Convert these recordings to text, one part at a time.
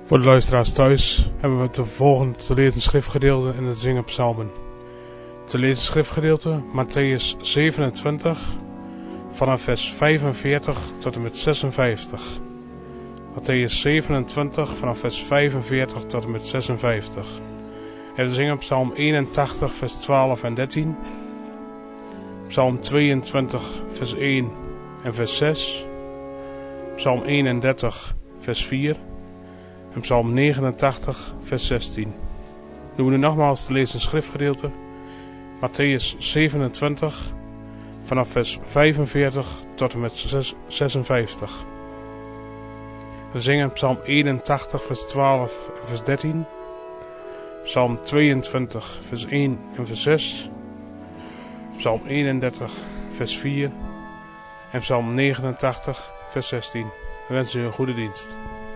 Voor de luisteraars thuis hebben we de volgende te lezen schriftgedeelte en te zingen psalmen. Te lezen schriftgedeelte Matthäus 27 vanaf vers 45 tot en met 56. Matthäus 27 vanaf vers 45 tot en met 56. En te zingen psalm 81 vers 12 en 13. Psalm 22 vers 1 en vers 6. Psalm 31 vers 4. En psalm 89 vers 16. Doen we nu nogmaals te lezen schriftgedeelte. Matthäus 27 vanaf vers 45 tot en met 56. We zingen psalm 81 vers 12 en vers 13. Psalm 22 vers 1 en vers 6. Psalm 31 vers 4. En psalm 89 vers 16. We wensen u een goede dienst.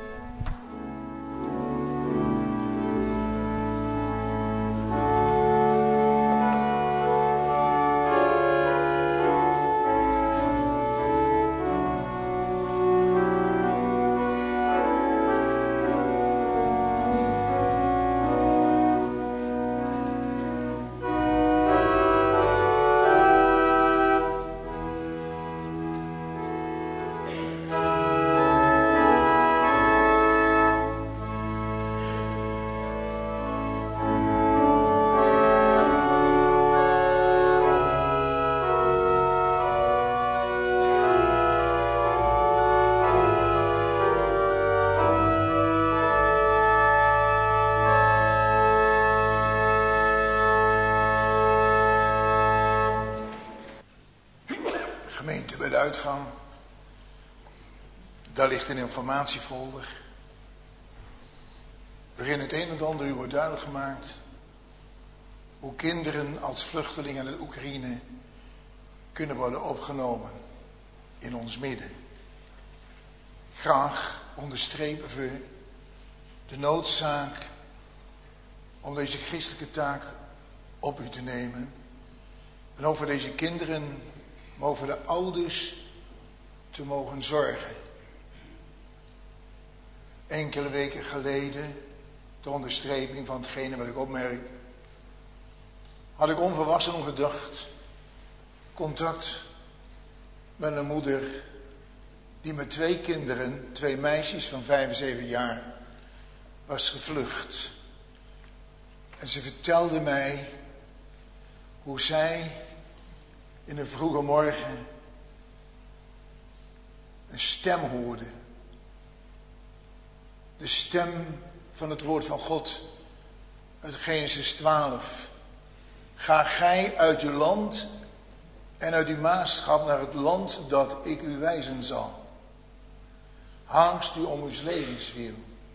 Gemeente, bij de uitgang, daar ligt een informatiefolder, waarin het een en ander u wordt duidelijk gemaakt, hoe kinderen als vluchtelingen uit Oekraïne kunnen worden opgenomen in ons midden. Graag onderstrepen we de noodzaak om deze christelijke taak op u te nemen en over deze kinderen over de ouders te mogen zorgen. Enkele weken geleden, ter onderstreping van hetgene wat ik opmerk, had ik onverwachts ongedacht contact met een moeder die met 2 kinderen, 2 meisjes van 5 en 7 jaar, was gevlucht. En ze vertelde mij hoe zij in een vroege morgen een stem hoorde. De stem van het woord van God uit Genesis 12. Ga gij uit uw land en uit uw maagschap naar het land dat ik u wijzen zal. Hangst u om uw levenswiel.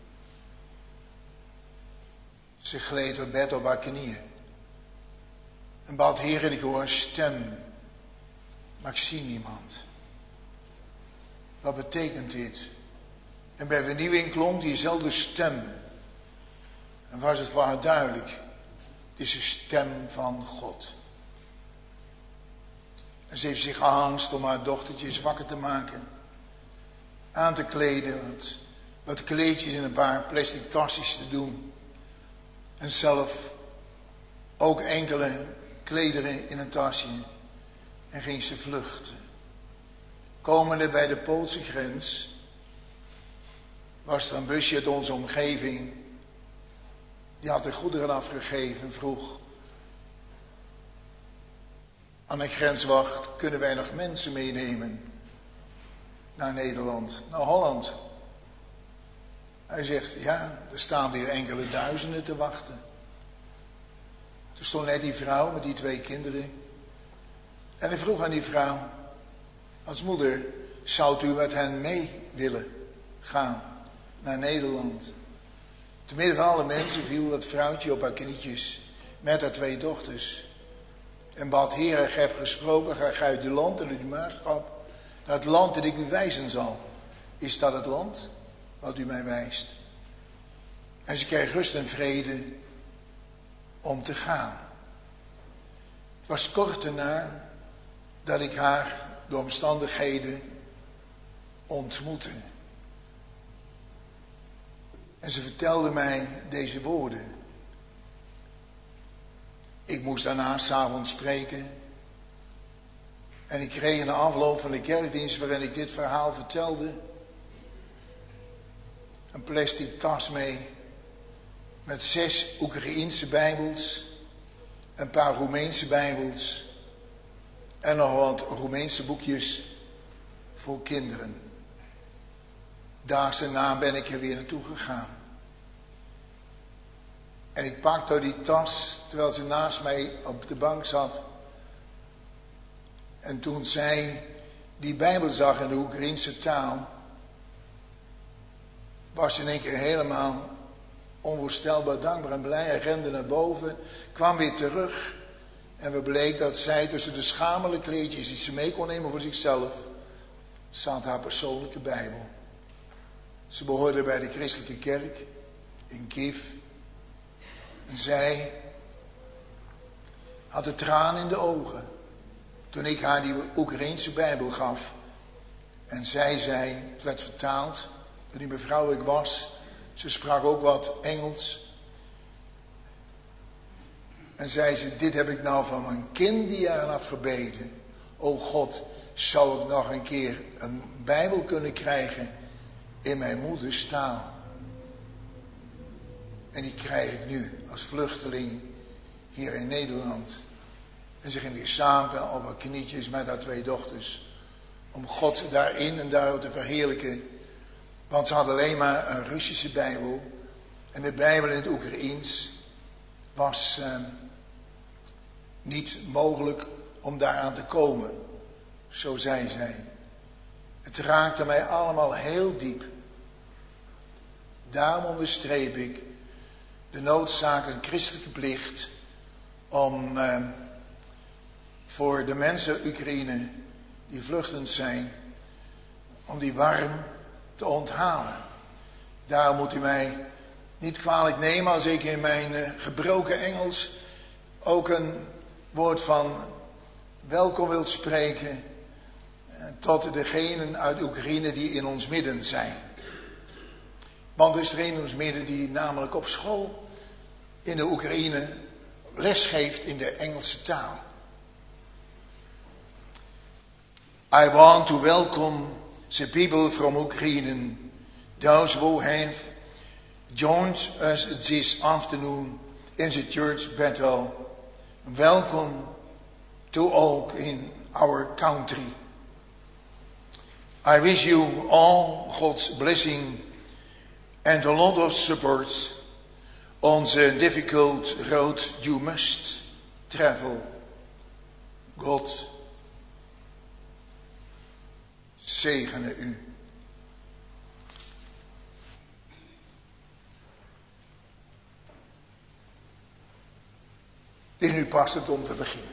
Ze gleed op bed op haar knieën en bad: Heer, ik hoor een stem, maar ik zie niemand. Wat betekent dit? En bij vernieuwing klonk diezelfde stem. En was het voor haar duidelijk: het is de stem van God. En ze heeft zich gehaast om haar dochtertjes wakker te maken, aan te kleden, wat kleedjes in een paar plastic tasjes te doen. En zelf ook enkele klederen in een tasje. En ging ze vluchten. Komende bij de Poolse grens was er een busje uit onze omgeving. Die had de goederen afgegeven en vroeg aan een grenswacht: kunnen wij nog mensen meenemen naar Nederland, naar Holland? Hij zegt: ja, er staan hier enkele duizenden te wachten. Toen stond net die vrouw met die 2 kinderen. En hij vroeg aan die vrouw als moeder: zou u met hen mee willen gaan naar Nederland? Te midden van alle mensen viel dat vrouwtje op haar knietjes met haar 2 dochters. En bad: Heer, ik heb gesproken, ga uit uw land en uit uw maagschap naar het land dat ik u wijzen zal. Is dat het land wat u mij wijst? En ze kreeg rust en vrede om te gaan. Het was kort daarna dat ik haar door omstandigheden ontmoette. En ze vertelde mij deze woorden. Ik moest daarna 's avonds spreken. En ik kreeg in de afloop van de kerkdienst waarin ik dit verhaal vertelde, een plastic tas mee met 6 Oekraïense Bijbels, een paar Roemeense Bijbels en nog wat Roemeense boekjes voor kinderen. Daags daarna ben ik er weer naartoe gegaan. En ik pakte die tas terwijl ze naast mij op de bank zat. En toen zij die Bijbel zag in de Oekraïense taal, was ze in één keer helemaal onvoorstelbaar dankbaar en blij. Hij rende naar boven, kwam weer terug. En we bleek dat zij tussen de schamele kleedjes die ze mee kon nemen voor zichzelf, zat haar persoonlijke Bijbel. Ze behoorde bij de christelijke kerk in Kiev. En zij had de tranen in de ogen toen ik haar die Oekraïense Bijbel gaf. En zij zei, het werd vertaald door die mevrouw ik was. Ze sprak ook wat Engels. En zei ze, dit heb ik nou van mijn kindjaren afgebeden. O God, zou ik nog een keer een Bijbel kunnen krijgen in mijn moeders taal. En die krijg ik nu als vluchteling hier in Nederland. En ze ging weer samen op haar knietjes met haar 2 dochters. Om God daarin en daaruit te verheerlijken. Want ze hadden alleen maar een Russische Bijbel. En de Bijbel in het Oekraïens was niet mogelijk om daaraan te komen. Zo zei zij. Het raakte mij allemaal heel diep. Daarom onderstreep ik de noodzaak en christelijke plicht om voor de mensen Oekraïne die vluchtend zijn, om die warm te onthalen. Daarom moet u mij niet kwalijk nemen als ik in mijn gebroken Engels ook een woord van welkom wil spreken tot degenen uit Oekraïne die in ons midden zijn. Want er is er een in ons midden die namelijk op school in de Oekraïne les geeft in de Engelse taal. I want to welcome the people from Ukraine, those who have joined us this afternoon in the church battle. Welcome to all in our country. I wish you all God's blessing and a lot of support on the difficult road you must travel. God zegene u. En nu past het om te beginnen.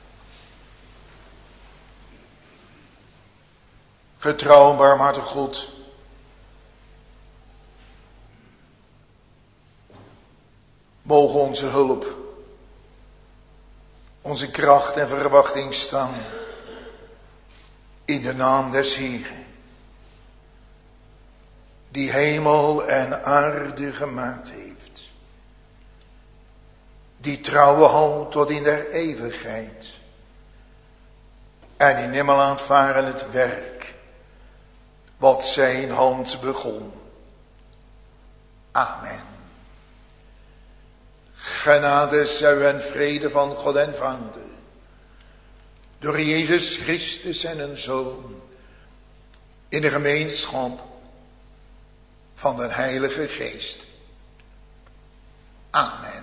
Getrouw en barmhartig God, mogen onze hulp, onze kracht en verwachting staan in de naam des Heeren, die hemel en aarde gemaakt heeft, die trouwe houdt tot in der eeuwigheid en die nimmer laat varen het werk wat zijn hand begon. Amen. Genade, zij en vrede van God en Vader, door Jezus Christus en Zoon, in de gemeenschap van de Heilige Geest. Amen.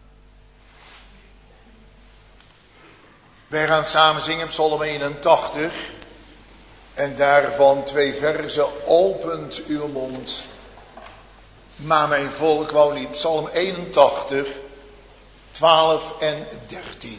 Wij gaan samen zingen Psalm 81 en daarvan 2 verzen. Opent uw mond, maar mijn volk wou niet. Psalm 81, 12 en 13.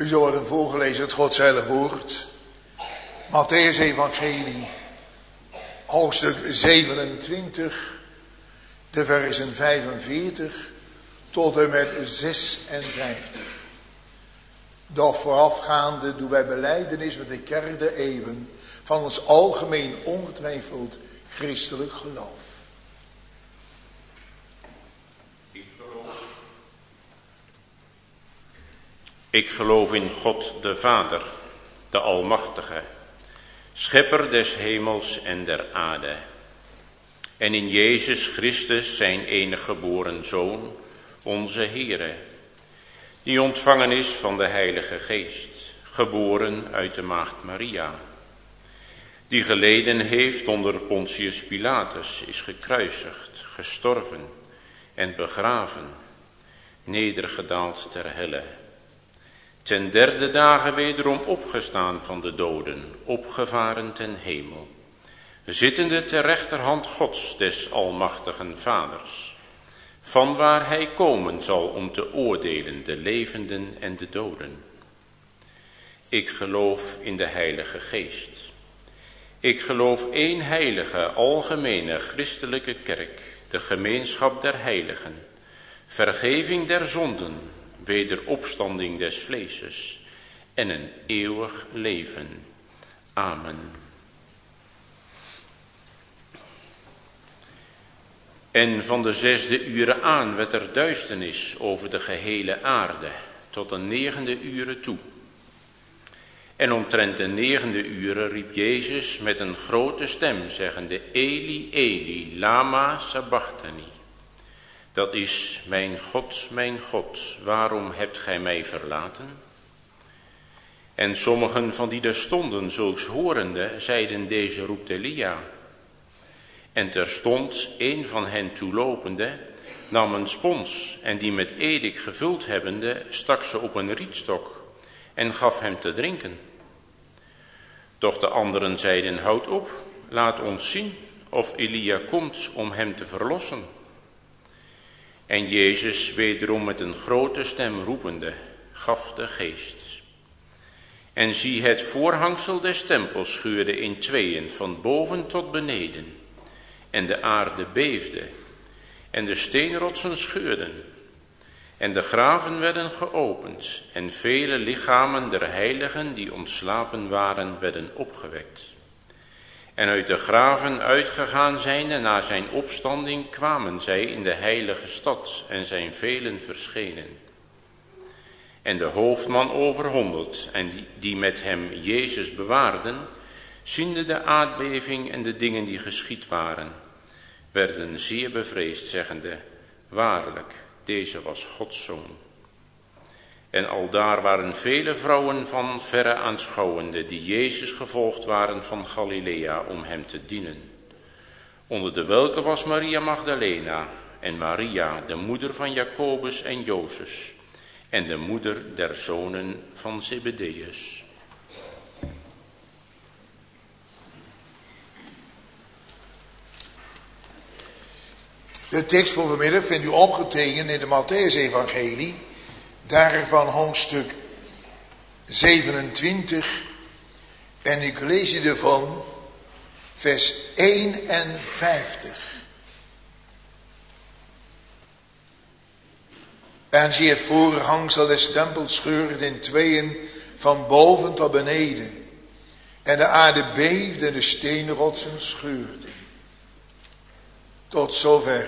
U zal worden voorgelezen het Gods heilige woord. Mattheüs evangelie, hoofdstuk 27, de versen 45 tot en met 56. Doch voorafgaande doen wij belijdenis met de kerk der eeuwen van ons algemeen ongetwijfeld christelijk geloof. Ik geloof in God de Vader, de Almachtige, Schepper des hemels en der aarde. En in Jezus Christus, zijn enige geboren Zoon, onze Heere, die ontvangen is van de Heilige Geest, geboren uit de Maagd Maria, die geleden heeft onder Pontius Pilatus, is gekruisigd, gestorven en begraven, nedergedaald ter helle. Ten derde dagen wederom opgestaan van de doden, opgevaren ten hemel, zittende ter rechterhand Gods des almachtigen Vaders, vanwaar hij komen zal om te oordelen de levenden en de doden. Ik geloof in de Heilige Geest. Ik geloof één heilige, algemene, christelijke kerk, de gemeenschap der heiligen, vergeving der zonden, wederopstanding des vleeses en een eeuwig leven. Amen. En van de 6e uren aan werd er duisternis over de gehele aarde, tot de 9e uren toe. En omtrent de 9e uren riep Jezus met een grote stem, zeggende, Eli, Eli, lama sabachthani. Dat is, mijn God, waarom hebt gij mij verlaten? En sommigen van die daar stonden, zulks horende, zeiden, deze roept Elia. En terstond een van hen toelopende, nam een spons en die met edik gevuld hebbende, stak ze op een rietstok en gaf hem te drinken. Doch de anderen zeiden, houd op, laat ons zien of Elia komt om hem te verlossen. En Jezus, wederom met een grote stem roepende, gaf de geest. En zie, het voorhangsel des tempels scheurde in tweeën, van boven tot beneden. En de aarde beefde, en de steenrotsen scheurden. En de graven werden geopend, en vele lichamen der heiligen die ontslapen waren, werden opgewekt. En uit de graven uitgegaan zijnde na zijn opstanding kwamen zij in de heilige stad en zijn velen verschenen. En de hoofdman over 100 en die met hem Jezus bewaarden, ziende de aardbeving en de dingen die geschied waren, werden zeer bevreesd, zeggende, waarlijk, deze was Gods Zoon. En aldaar waren vele vrouwen van verre aanschouwende, die Jezus gevolgd waren van Galilea om hem te dienen. Onder de welke was Maria Magdalena en Maria, de moeder van Jacobus en Jozef, en de moeder der zonen van Zebedeus. De tekst voor vanmiddag vindt u opgetekend in de Mattheüs evangelie, daarvan hoofdstuk 27 en ik lees je ervan vers 51. En zie, het voorhangsel des tempels scheurde in tweeën, van boven tot beneden. En de aarde beefde en de steenrotsen scheurden. Tot zover.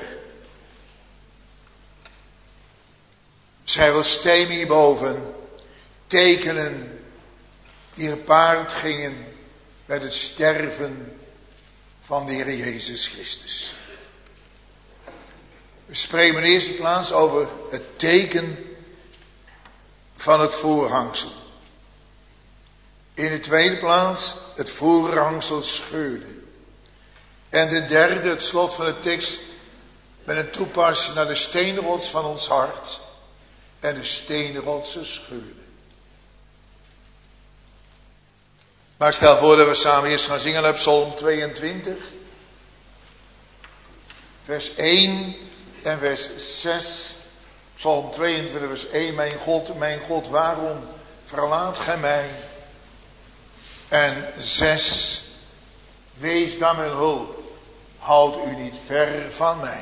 Schrijvelstem hierboven, tekenen die gepaard gingen met het sterven van de Heer Jezus Christus. We spreken in de eerste plaats over het teken van het voorhangsel. In de tweede plaats het voorhangsel scheurde. En de derde, het slot van de tekst, met een toepassing naar de steenrots van ons hart. En de steenrotsen scheurden. Maar ik stel voor dat we samen eerst gaan zingen uit Psalm 22. Vers 1 en vers 6. Psalm 22 vers 1. Mijn God, waarom verlaat gij mij. En 6, wees dan mijn hulp, houd u niet ver van mij.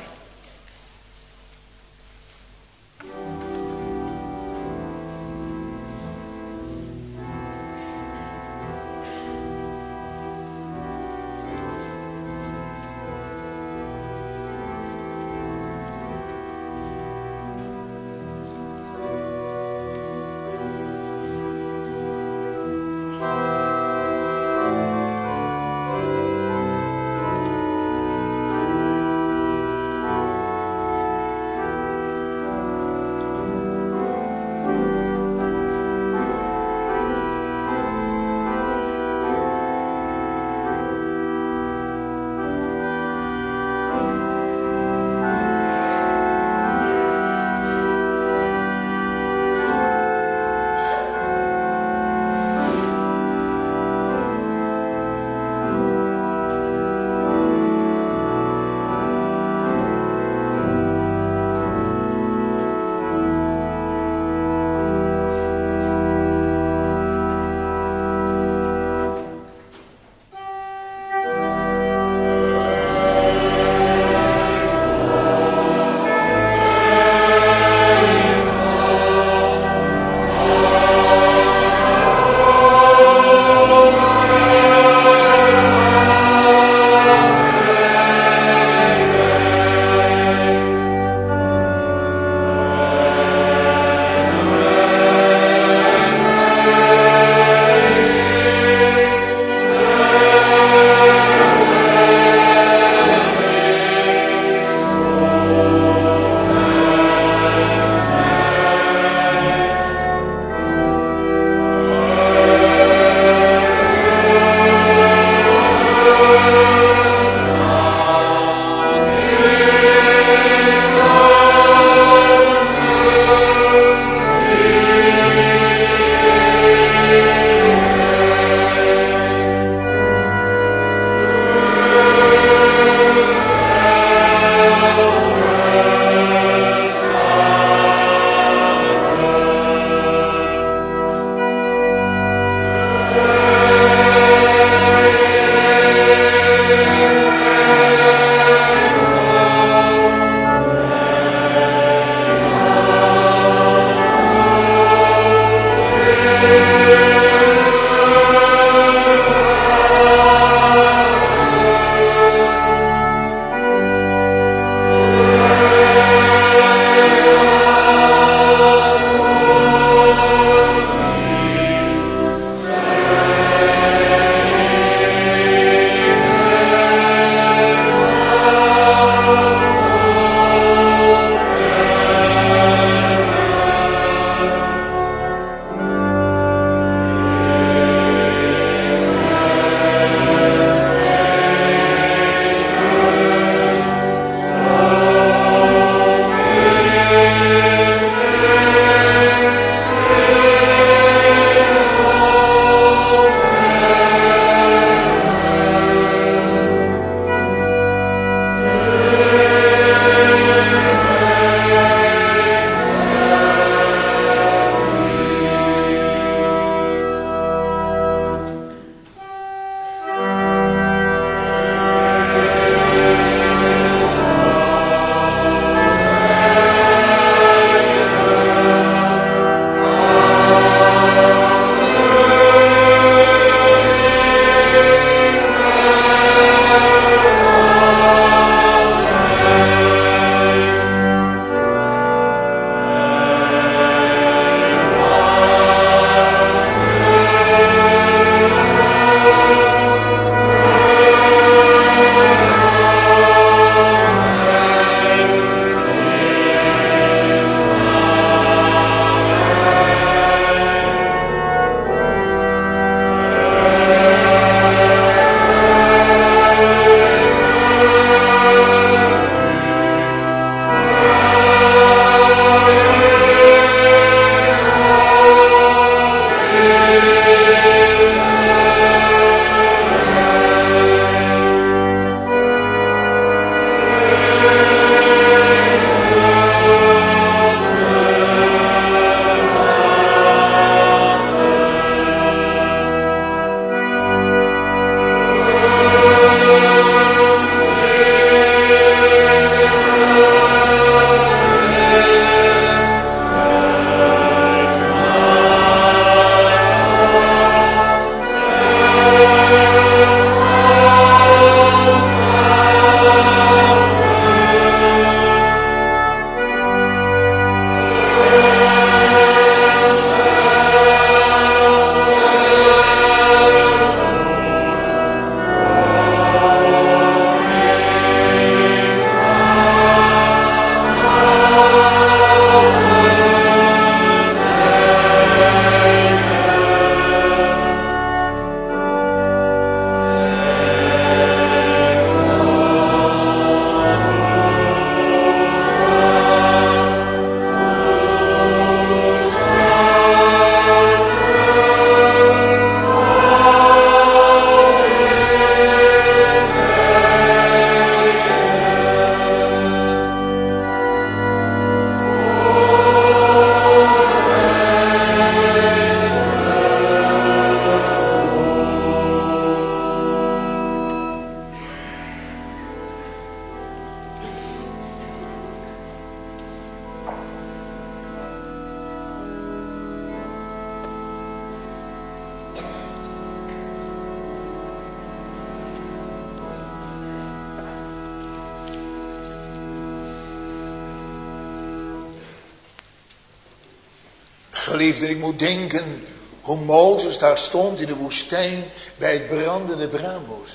Geliefden, ik moet denken hoe Mozes daar stond in de woestijn bij het brandende braambos.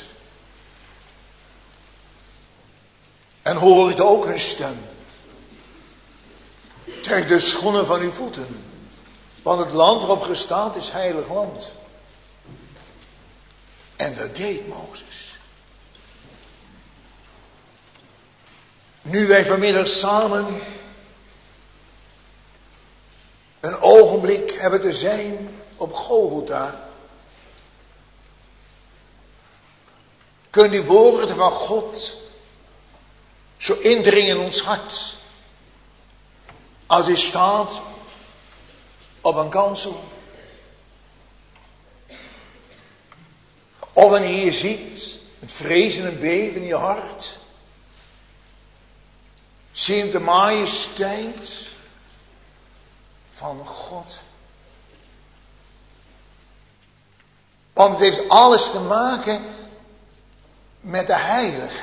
En hoorde ook een stem. Trek de schoenen van uw voeten, want het land waarop ge staat is heilig land. En dat deed Mozes. Nu wij vanmiddag samen een ogenblik hebben te zijn op Golgotha, kunnen die woorden van God zo indringen in ons hart. Als hij staat op een kansel. Of wanneer je ziet het vrezen en beven in je hart. Ziet de majesteit van God. Want het heeft alles te maken met de heiligheid.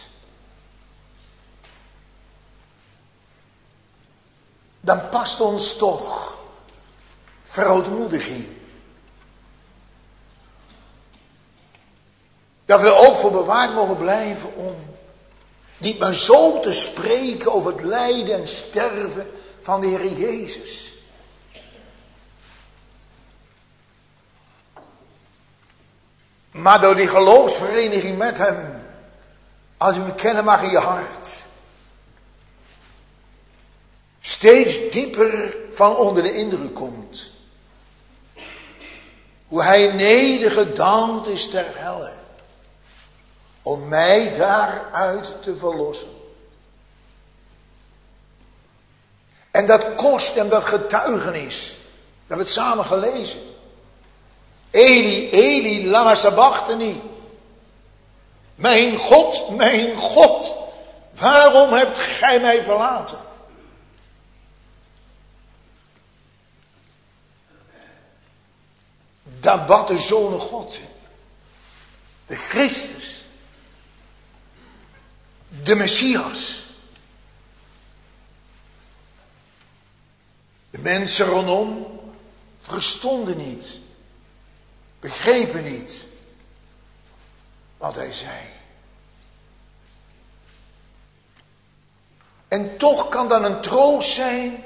Dan past ons toch verootmoediging. Dat we er ook voor bewaard mogen blijven om niet maar zo te spreken over het lijden en sterven van de Heer Jezus. Maar door die geloofsvereniging met hem, als u hem kennen mag in je hart, steeds dieper van onder de indruk komt. Hoe hij nedergedaald is ter helle. Om mij daaruit te verlossen. En dat kost hem dat getuigenis. We hebben het samen gelezen. Eli, Eli, lama sabachthani. Mijn God, waarom hebt gij mij verlaten? Dat bad de Zoon God. De Christus. De Messias. De mensen rondom verstonden niet. Begrepen niet wat hij zei. En toch kan dat een troost zijn.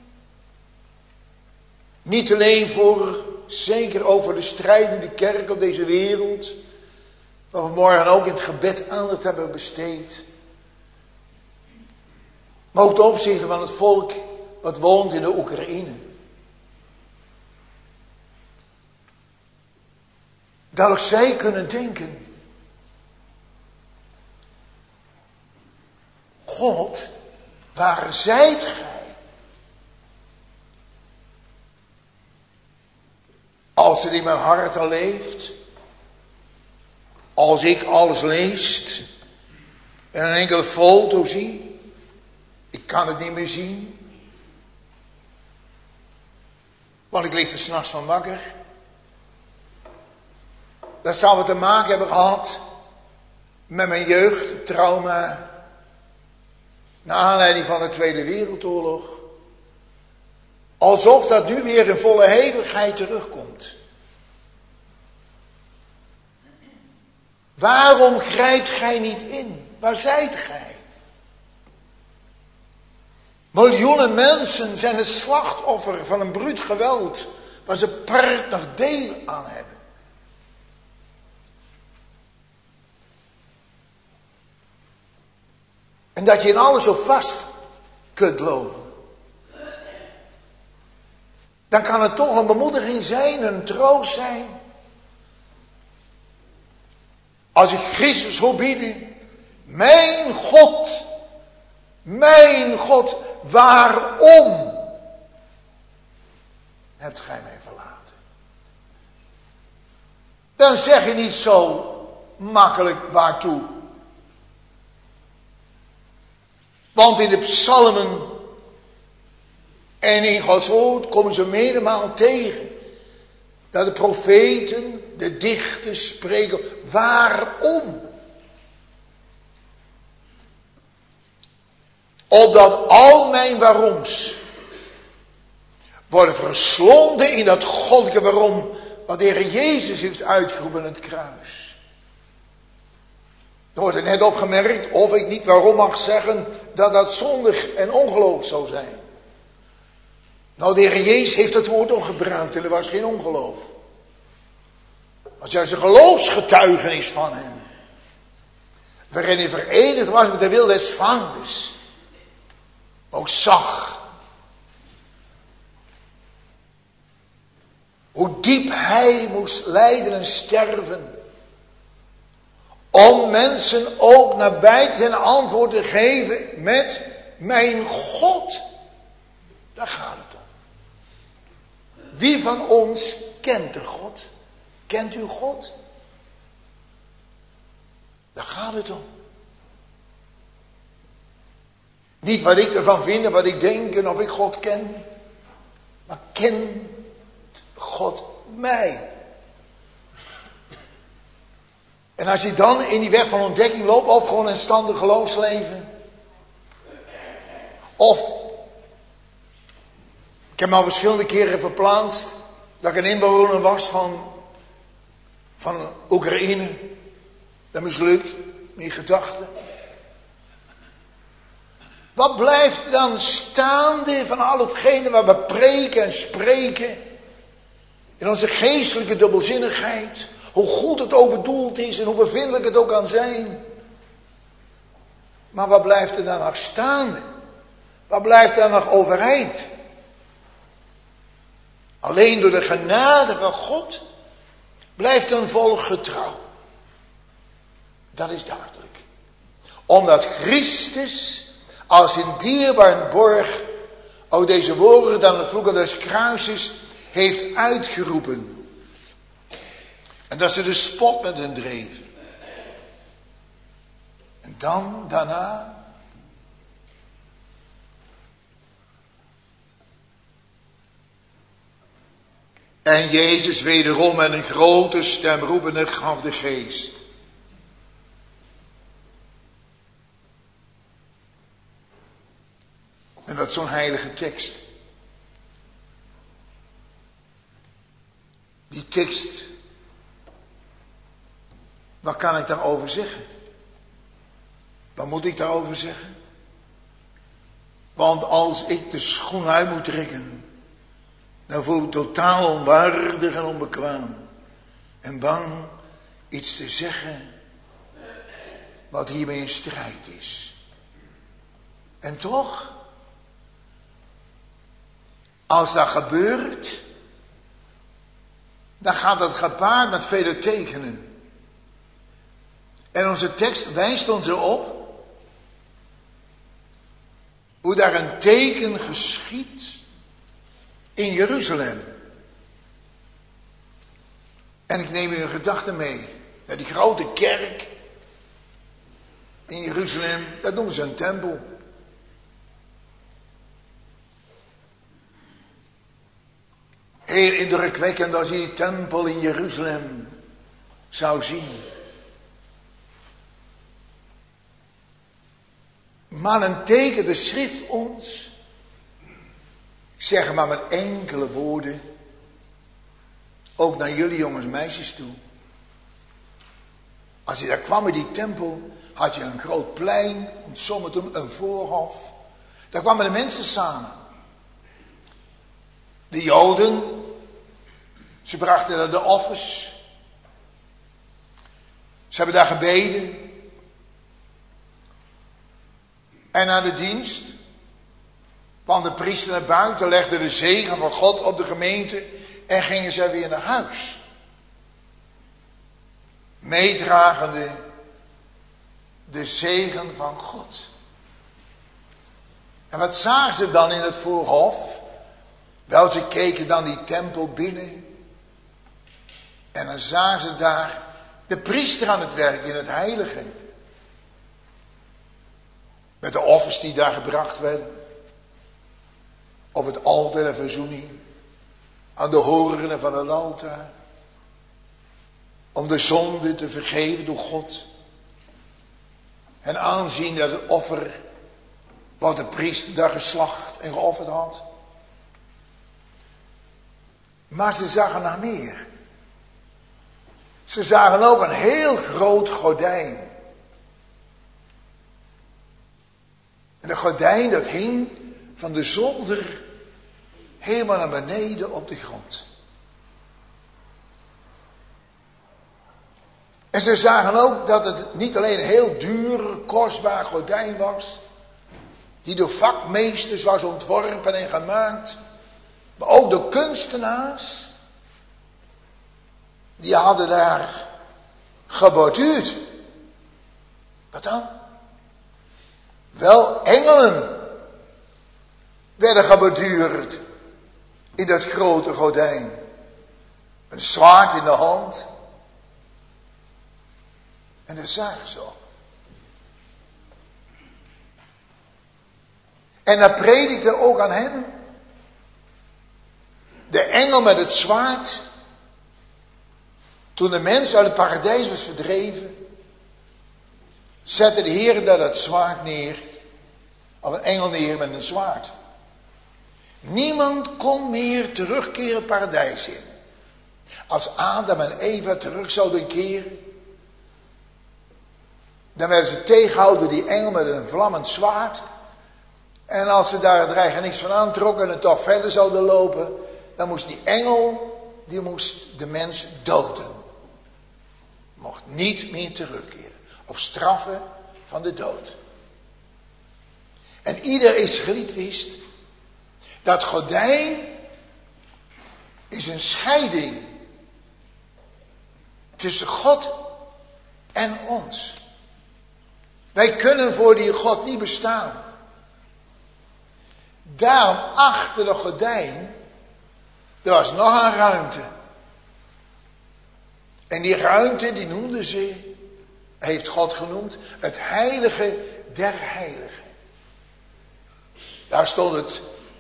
Niet alleen voor, zeker over de strijdende kerk op deze wereld. Waar we morgen ook in het gebed aandacht hebben besteed. Maar ook ten opzichte van het volk wat woont in de Oekraïne. Dat ook zij kunnen denken. God, waar zijt gij? Als het in mijn hart al leeft. Als ik alles lees. En een enkele foto zie. Ik kan het niet meer zien. Want ik lig er 's nachts van wakker. Dat zou het te maken hebben gehad met mijn jeugd, trauma. Naar aanleiding van de Tweede Wereldoorlog. Alsof dat nu weer in volle hevigheid terugkomt. Waarom grijpt gij niet in? Waar zijt gij? Miljoenen mensen zijn het slachtoffer van een bruut geweld. Waar ze part nog deel aan hebben. En dat je in alles zo vast kunt lopen. Dan kan het toch een bemoediging zijn, een troost zijn. Als ik Christus hoor bidden. Mijn God, waarom hebt gij mij verlaten? Dan zeg je niet zo makkelijk waartoe. Want in de psalmen en in Gods woord komen ze menigmaal tegen. Dat de profeten, de dichters spreken. Waarom? Opdat al mijn waaroms. worden verslonden in dat goddelijke waarom. Wat de Heer Jezus heeft uitgeroepen aan het kruis. Er wordt er net opgemerkt, of ik niet waarom mag zeggen, dat dat zondig en ongeloof zou zijn. Nou, de Heer Jezus heeft het woord ook gebruikt en er was geen ongeloof. Het was juist een geloofsgetuigenis van hem. Waarin hij verenigd was met de wil des vaders. Ook zag hoe diep hij moest lijden en sterven. Om mensen ook nabij te zijn antwoord te geven met mijn God. Daar gaat het om. Wie van ons kent de God? Kent u God? Daar gaat het om. Niet wat ik ervan vind en wat ik denk en of ik God ken. Maar kent God mij? En als je dan in die weg van ontdekking loopt, of gewoon een standig geloofsleven. Of, ik heb me al verschillende keren verplaatst, dat ik een inwoner was van Oekraïne. Dat mislukt, mijn gedachten. Wat blijft dan staande van al hetgene wat we preken en spreken? In onze geestelijke dubbelzinnigheid. Hoe goed het ook bedoeld is en hoe bevindelijk het ook kan zijn. Maar wat blijft er dan nog staande? Wat blijft er nog overeind? Alleen door de genade van God blijft een volk getrouw. Dat is duidelijk. Omdat Christus als een dierbaar borg ook deze woorden dan het vloeken des kruises heeft uitgeroepen. En dat ze de spot met hen dreef. En dan, daarna. En Jezus wederom met een grote stem roepende gaf de geest. En dat is zo'n heilige tekst. Die tekst. Wat kan ik daarover zeggen? Wat moet ik daarover zeggen? Want als ik de schoen uit moet trekken, dan voel ik me totaal onwaardig en onbekwaam. En bang iets te zeggen wat hiermee in strijd is. En toch, als dat gebeurt, dan gaat dat gepaard met vele tekenen. En onze tekst wijst ons erop hoe daar een teken geschiet in Jeruzalem. En ik neem u een gedachte mee. Naar die grote kerk in Jeruzalem, dat noemen ze een tempel. Heel indrukwekkend als je die tempel in Jeruzalem zou zien. Maar een teken, de schrift ons, zeg maar met enkele woorden, ook naar jullie jongens en meisjes toe. Als je daar kwam in die tempel, had je een groot plein, een voorhof. Daar kwamen de mensen samen. De Joden, ze brachten daar de offers. Ze hebben daar gebeden. En na de dienst kwam de priester naar buiten, legde de zegen van God op de gemeente en gingen zij weer naar huis. Meedragende de zegen van God. En wat zagen ze dan in het voorhof? Wel, ze keken dan die tempel binnen. En dan zagen ze daar de priester aan het werk in het heilige. Met de offers die daar gebracht werden. Op het altaar der verzoening. Aan de horenen van het altaar. Om de zonde te vergeven door God. En aanzien dat het offer wat de priester daar geslacht en geofferd had. Maar ze zagen naar meer. Ze zagen ook een heel groot gordijn. En dat gordijn dat hing van de zolder helemaal naar beneden op de grond. En ze zagen ook dat het niet alleen een heel duur, kostbaar gordijn was, die door vakmeesters was ontworpen en gemaakt, maar ook door kunstenaars. Die hadden daar geborduurd. Wat dan? Wel, engelen werden geborduurd in dat grote gordijn. Een zwaard in de hand. En dat zagen ze op. En dat predikte ook aan hen. De engel met het zwaard. Toen de mens uit het paradijs was verdreven, zette de Heer daar dat zwaard neer. Of een engel neer met een zwaard. Niemand kon meer terugkeren het paradijs in. Als Adam en Eva terug zouden keren, dan werden ze tegengehouden door die engel met een vlammend zwaard. En als ze daar het dreigenis van aantrokken en toch verder zouden lopen, dan moest die engel, die moest de mens doden. Mocht niet meer terugkeren. Op straffen van de dood. En ieder Israëliet wist, dat gordijn is een scheiding tussen God en ons. Wij kunnen voor die God niet bestaan. Daarom achter de gordijn, er was nog een ruimte. En die ruimte, die noemden ze, heeft God genoemd, het heilige der heiligen. Daar stond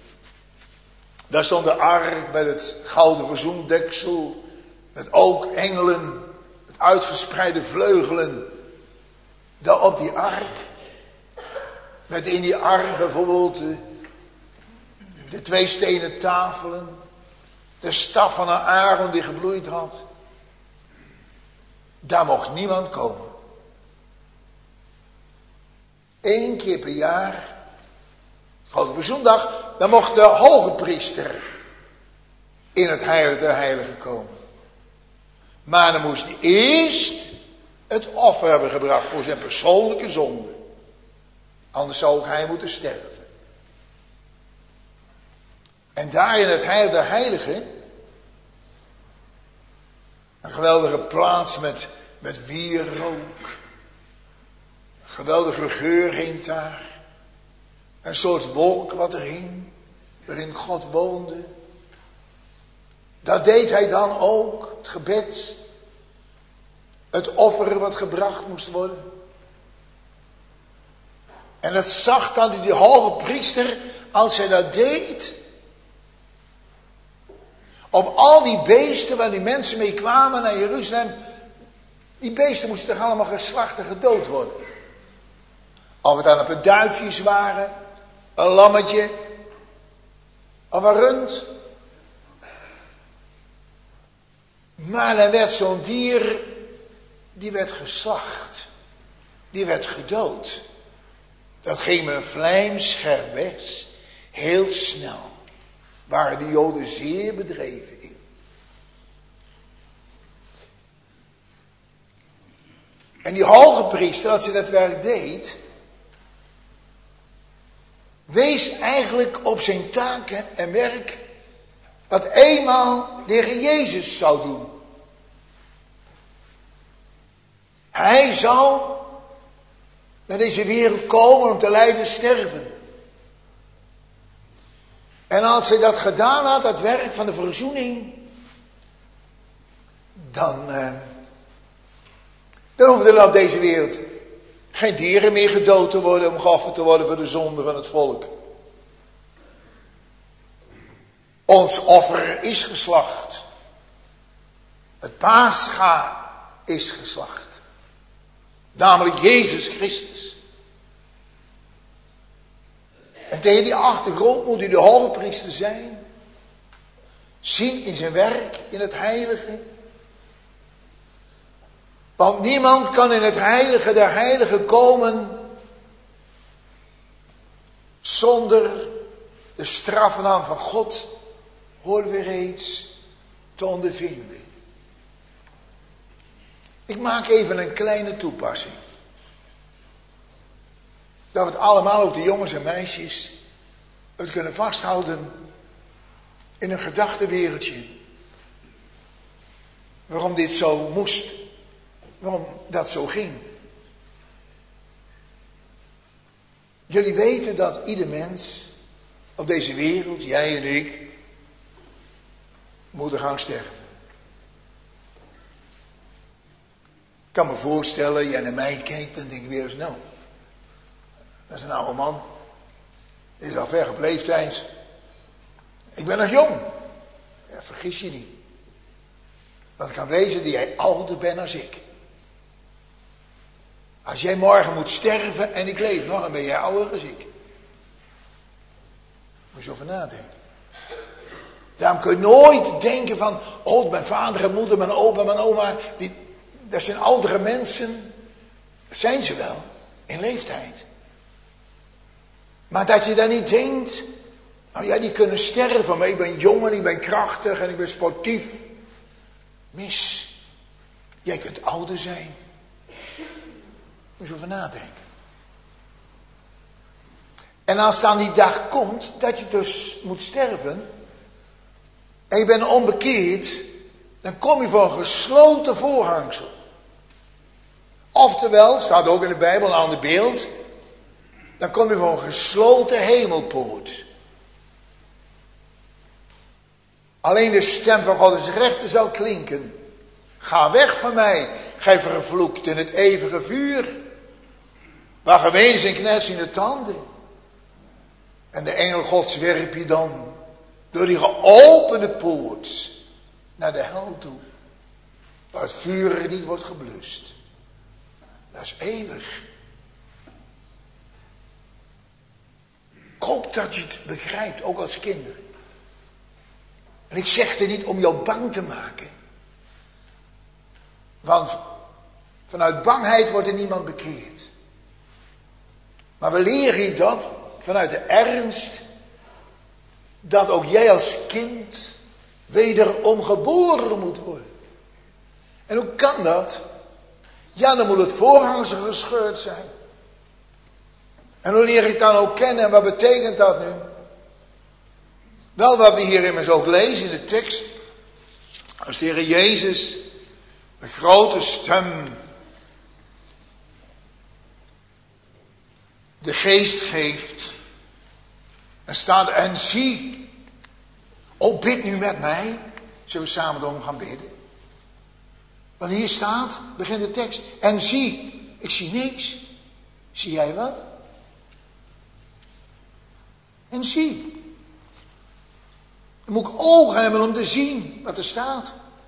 de ark met het gouden verzoendeksel, met ook engelen, met uitgespreide vleugelen. Daar op die ark, met in die ark bijvoorbeeld de 2 stenen tafelen, de staf van Aaron die gebloeid had. Daar mocht niemand komen. 1 keer per jaar, Grote Verzoendag, dan mocht de hoge priester in het heilige der heiligen komen. Maar dan moest hij eerst het offer hebben gebracht voor zijn persoonlijke zonde. Anders zou ook hij moeten sterven. En daar in het heilige der heiligen, een geweldige plaats met wierook. Een geweldige geur hing daar. Een soort wolk wat er hing, waarin God woonde. Daar deed hij dan ook het gebed. Het offer wat gebracht moest worden. En dat zag dan die hoge priester, als hij dat deed, op al die beesten waar die mensen mee kwamen naar Jeruzalem. Die beesten moesten toch allemaal geslacht en gedood worden. Of het dan op een duifjes waren, een lammetje, of een rund. Maar dan werd zo'n dier, die werd geslacht. Die werd gedood. Dat ging met een vlijmscherp weg, heel snel. Waren de Joden zeer bedreven in. En die hoge priester, als hij dat werk deed, wees eigenlijk op zijn taken en werk wat eenmaal de Heer Jezus zou doen. Hij zou naar deze wereld komen om te lijden en sterven. En als hij dat gedaan had, dat werk van de verzoening, dan hoefde er op deze wereld geen dieren meer gedood te worden om geofferd te worden voor de zonde van het volk. Ons offer is geslacht. Het Pascha is geslacht. Namelijk Jezus Christus. En tegen die achtergrond moet u de hoge priester zijn. zien in zijn werk, in het heilige. Want niemand kan in het heilige der heiligen komen zonder de strafnaam van God, horen we reeds, te ondervinden. Ik maak even een kleine toepassing. Dat we het allemaal, ook de jongens en meisjes, het kunnen vasthouden in een gedachtenwereldje. Waarom dit zo moest. Waarom dat zo ging. Jullie weten dat ieder mens op deze wereld, jij en ik, moeten gaan sterven. Ik kan me voorstellen, jij naar mij kijkt, dan denk ik weer eens, nou, dat is een oude man. Die is al ver op leeftijd. Ik ben nog jong. Ja, vergis je niet. Want het kan wezen dat jij ouder bent dan ik. Als jij morgen moet sterven en ik leef nog, dan ben jij ouder dan ik. Moet je over nadenken. Daarom kun je nooit denken van, oh, mijn vader en moeder, mijn opa en mijn oma, dat zijn oudere mensen. Dat zijn ze wel, in leeftijd. Maar dat je dan niet denkt, nou ja, die kunnen sterven, maar ik ben jong en ik ben krachtig en ik ben sportief. Mis, jij kunt ouder zijn. Moet je over nadenken. En als dan die dag komt, dat je dus moet sterven, en je bent onbekeerd, dan kom je voor een gesloten voorhangsel. Oftewel, staat ook in de Bijbel een ander beeld, dan kom je voor een gesloten hemelpoort. Alleen de stem van Gods rechter zal klinken. Ga weg van mij, gij vervloekt in het eeuwige vuur, waar gemeen zijn kners in de tanden. En de engel Gods werp je dan door die geopende poort naar de hel toe, waar het vuur niet wordt geblust. Dat is eeuwig. Ik hoop dat je het begrijpt, ook als kinderen. En ik zeg dit niet om jou bang te maken. Want vanuit bangheid wordt er niemand bekeerd. Maar we leren je dat vanuit de ernst, dat ook jij als kind wederom geboren moet worden. En hoe kan dat? Ja, dan moet het voorhangsel gescheurd zijn. En hoe leer ik dan ook kennen en wat betekent dat nu? Wel, wat we hier immers ook lezen in de tekst. Als de Heer Jezus een grote stem de geest geeft. En staat, en zie, oh bid nu met mij. Zullen we samen erom gaan bidden? Want hier staat, begint de tekst, en zie, ik zie niks. Zie jij wat? En zie. Dan moet ik ogen hebben om te zien wat er staat.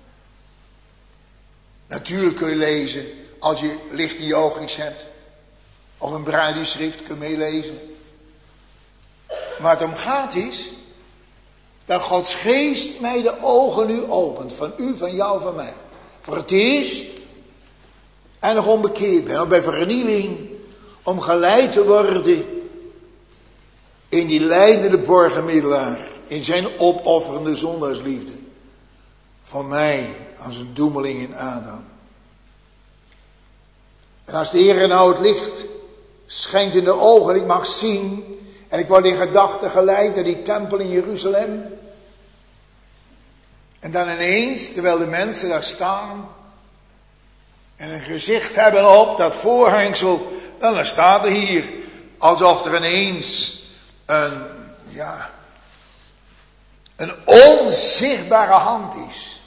Natuurlijk kun je lezen als je licht in je oogjes hebt. Of een brailleschrift kun je meelezen. Maar het om gaat is dat Gods geest mij de ogen nu opent. Van u, van jou, van mij. Voor het eerst. En nog onbekeerd ben. Of bij vernieuwing. Om geleid te worden in die lijdende borgenmiddelaar. In zijn opofferende zondaarsliefde. Van mij als een doemeling in Adam. En als de Heer nou het licht schijnt in de ogen en ik mag zien. En ik word in gedachten geleid naar die tempel in Jeruzalem. En dan ineens, terwijl de mensen daar staan. En een gezicht hebben op dat voorhangsel. Dan staat er hier alsof er ineens een onzichtbare hand is.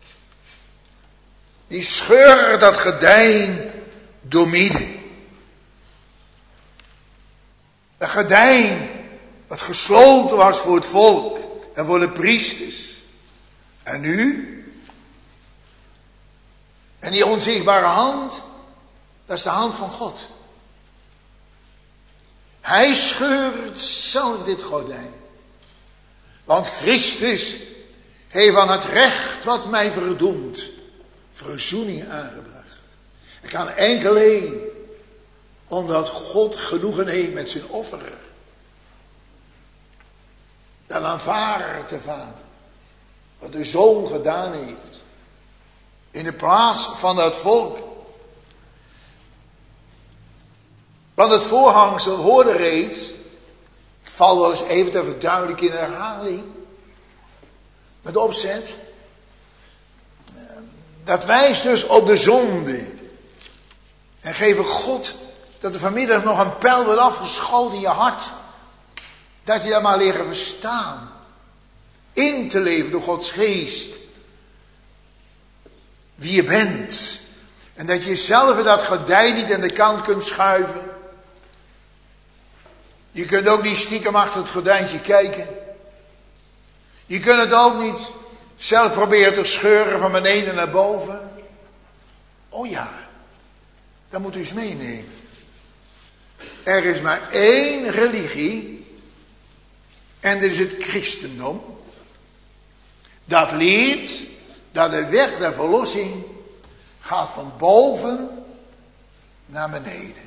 Die scheurt dat gordijn doormidden. Dat gordijn wat gesloten was voor het volk en voor de priesters. En nu? En die onzichtbare hand, dat is de hand van God. Hij scheurt zelf dit gordijn. Want Christus heeft aan het recht wat mij verdoemt verzoening aangebracht. Het kan enkel alleen omdat God genoegen heeft met zijn offer. Dan aanvaardt de Vader wat de Zoon gedaan heeft. In de plaats van dat volk. Want het voorhangsel hoorde reeds. Ik val wel eens even te verduidelijken in herhaling. Met opzet. Dat wijst dus op de zonde. En geef God dat er vanmiddag nog een pijl wordt afgeschoten in je hart. Dat je dat maar leren verstaan. In te leven door Gods geest. Wie je bent. En dat je zelf dat gordijn niet aan de kant kunt schuiven. Je kunt ook niet stiekem achter het gordijntje kijken. Je kunt het ook niet zelf proberen te scheuren van beneden naar boven. Oh ja, dat moet u eens meenemen. Er is maar één religie. En dat is het christendom. Dat leert dat de weg der verlossing gaat van boven naar beneden.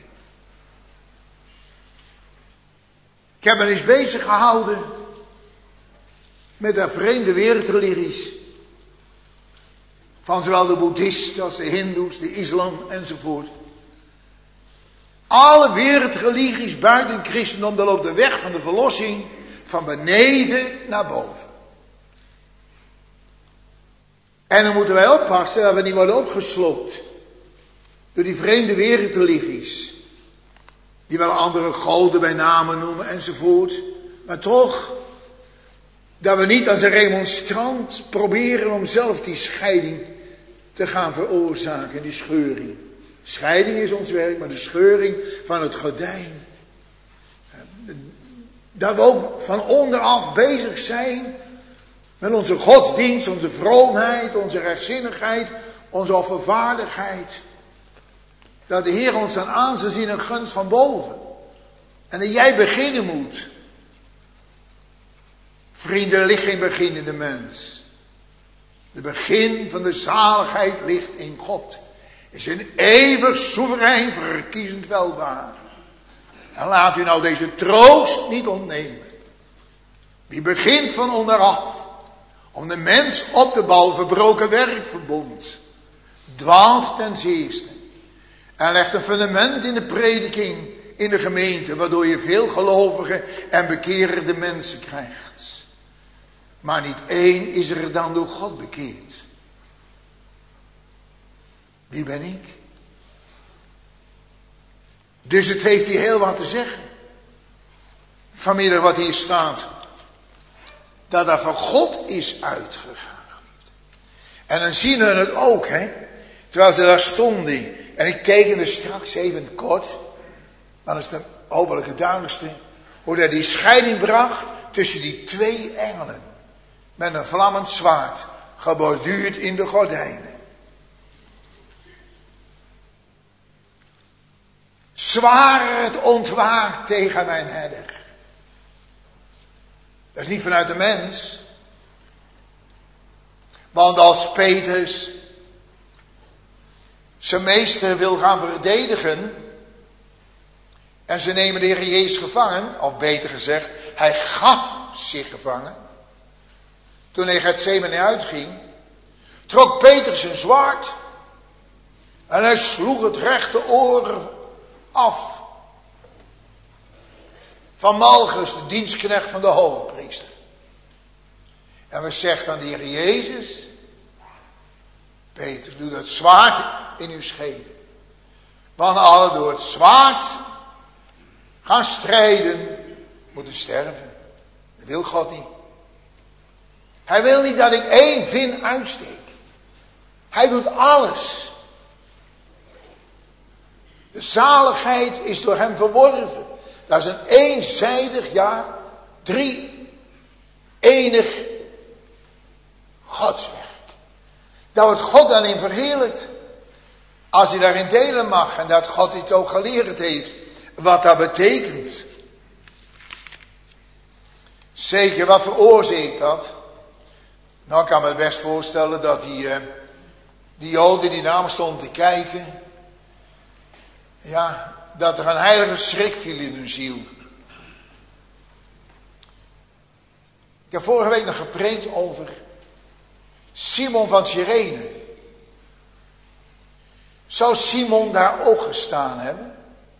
Ik heb me eens bezig gehouden met de vreemde wereldreligies. Van zowel de boeddhisten als de hindoes, de islam enzovoort. Alle wereldreligies buiten het christendom, dat loopt de weg van de verlossing van beneden naar boven. En dan moeten wij oppassen dat we niet worden opgeslokt door die vreemde wereldreligies. Die wel andere goden bij namen noemen enzovoort. Maar toch, dat we niet als een remonstrant proberen om zelf die scheiding te gaan veroorzaken, die scheuring. Scheiding is ons werk, maar de scheuring van het gordijn. Dat we ook van onderaf bezig zijn met onze godsdienst, onze vroomheid, onze rechtzinnigheid, onze offervaardigheid. Dat de Heer ons dan aan zal zien een gunst van boven. En dat jij beginnen moet. Vrienden, er ligt geen begin in de mens. De begin van de zaligheid ligt in God. Is een eeuwig soeverein verkiezend weldaden. En laat u nou deze troost niet ontnemen. Wie begint van onderaf. Om de mens op te bouwen, verbroken werkverbond. Dwaalt ten zeerste. En legt een fundament in de prediking in de gemeente. Waardoor je veel gelovige en bekeerde mensen krijgt. Maar niet één is er dan door God bekeerd. Wie ben ik? Dus het heeft hier heel wat te zeggen. Vanmiddag wat hier staat. Dat dat van God is uitgegaan. En dan zien we het ook, hè. Terwijl ze daar stonden. En ik tekende straks even kort. Maar dat is de hopelijke duidelijkste. Hoe dat die scheiding bracht tussen die twee engelen. Met een vlammend zwaard. Geborduurd in de gordijnen. Zwaard ontwaakt tegen mijn herder. Dat is niet vanuit de mens. Want als Petrus zijn meester wil gaan verdedigen. En ze nemen de Heer Jezus gevangen. Of beter gezegd, hij gaf zich gevangen. Toen hij Getsemane uitging. Trok Petrus zijn zwaard. En hij sloeg het rechte oor af. Van Malchus, de dienstknecht van de hogepriester. En we zegt aan de Heer Jezus. Petrus, doe dat zwaard in uw schede. Want alle door het zwaard gaan strijden, moeten sterven. Dat wil God niet. Hij wil niet dat ik één vin uitsteek. Hij doet alles. De zaligheid is door hem verworven. Dat is een eenzijdig, ja, drie-enig godswerk. Daar wordt God dan in verheerlijkt. Als hij daarin delen mag. En dat God dit ook geleerd heeft. Wat dat betekent. Zeker, wat veroorzaakt dat? Nou, ik kan me het best voorstellen dat die Joden die naam stonden te kijken. Ja, dat er een heilige schrik viel in hun ziel. Ik heb vorige week nog gepreekt over Simon van Cyrene. Zou Simon daar ook gestaan hebben?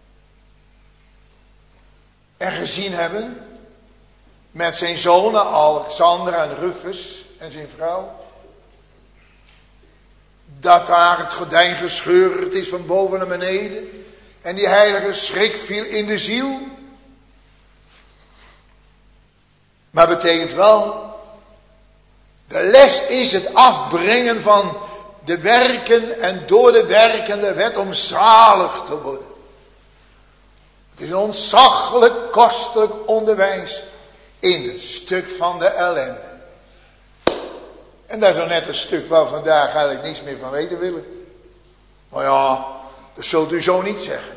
En gezien hebben met zijn zonen Alexander en Rufus en zijn vrouw, dat daar het gordijn gescheurd is van boven naar beneden en die heilige schrik viel in de ziel? Maar het betekent wel, de les is het afbrengen van de werken en door de werken de wet om zalig te worden. Het is een ontzaglijk kostelijk onderwijs in het stuk van de ellende. En dat is nog net een stuk waar we vandaag eigenlijk niets meer van weten willen. Maar ja, dat zult u zo niet zeggen.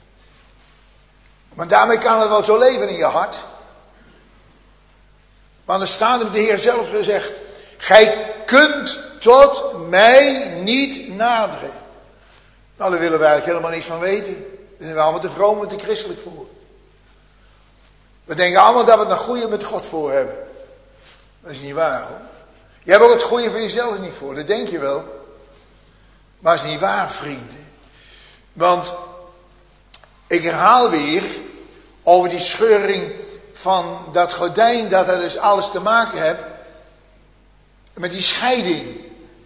Maar daarmee kan het wel zo leven in je hart. Want er staat op de Heer zelf gezegd: gij kunt tot mij niet naderen. Nou, daar willen we eigenlijk helemaal niets van weten. Daar zijn we allemaal te vroom en te christelijk voor. We denken allemaal dat we het nog goede met God voor hebben. Dat is niet waar, hoor. Je hebt ook het goede voor jezelf niet voor, dat denk je wel. Maar dat is niet waar, vrienden. Want ik herhaal weer over die scheuring van dat gordijn, dat er dus alles te maken heeft met die scheiding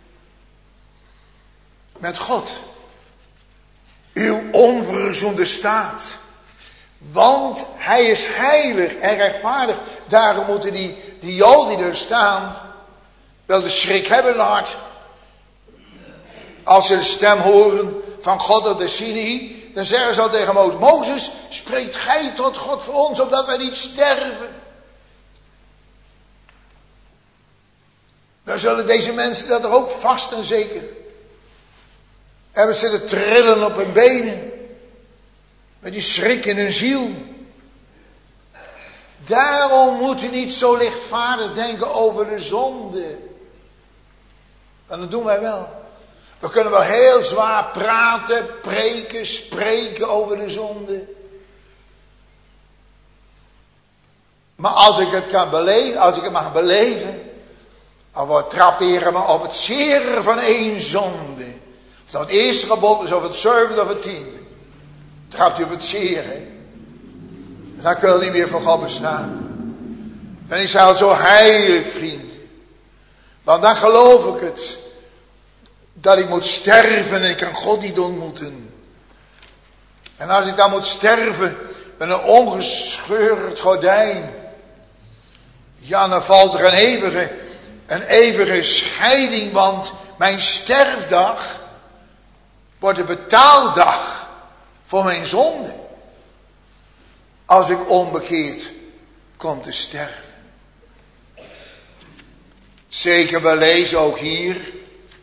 met God. Uw onverzoende staat. Want hij is heilig en rechtvaardig. Daarom moeten die Joden die er staan wel de schrik hebben in het hart. Als ze de stem horen van God op de Sinai, dan zeggen ze al tegen Mozes: Mozes, spreekt gij tot God voor ons, opdat wij niet sterven. Dan zullen deze mensen dat er ook vast en zeker hebben zitten trillen op hun benen. Met die schrik in hun ziel. Daarom moet u niet zo lichtvaardig denken over de zonde. En dat doen wij wel. We kunnen wel heel zwaar praten, preken, spreken over de zonde. Maar als ik het kan beleven, als ik het mag beleven, dan trapt de Heer me op het zere van één zonde. Of dat het eerste gebod is, of het zevende of het tiende. Trapt u op het zere. En dan kun je niet meer voor God bestaan. Dan is hij al zo heilig, vrienden. Want dan geloof ik het. Dat ik moet sterven en ik kan God niet ontmoeten. En als ik dan moet sterven met een ongescheurd gordijn. Ja, dan valt er een eeuwige scheiding. Want mijn sterfdag wordt de betaaldag voor mijn zonde. Als ik onbekeerd kom te sterven. Zeker, we lezen ook hier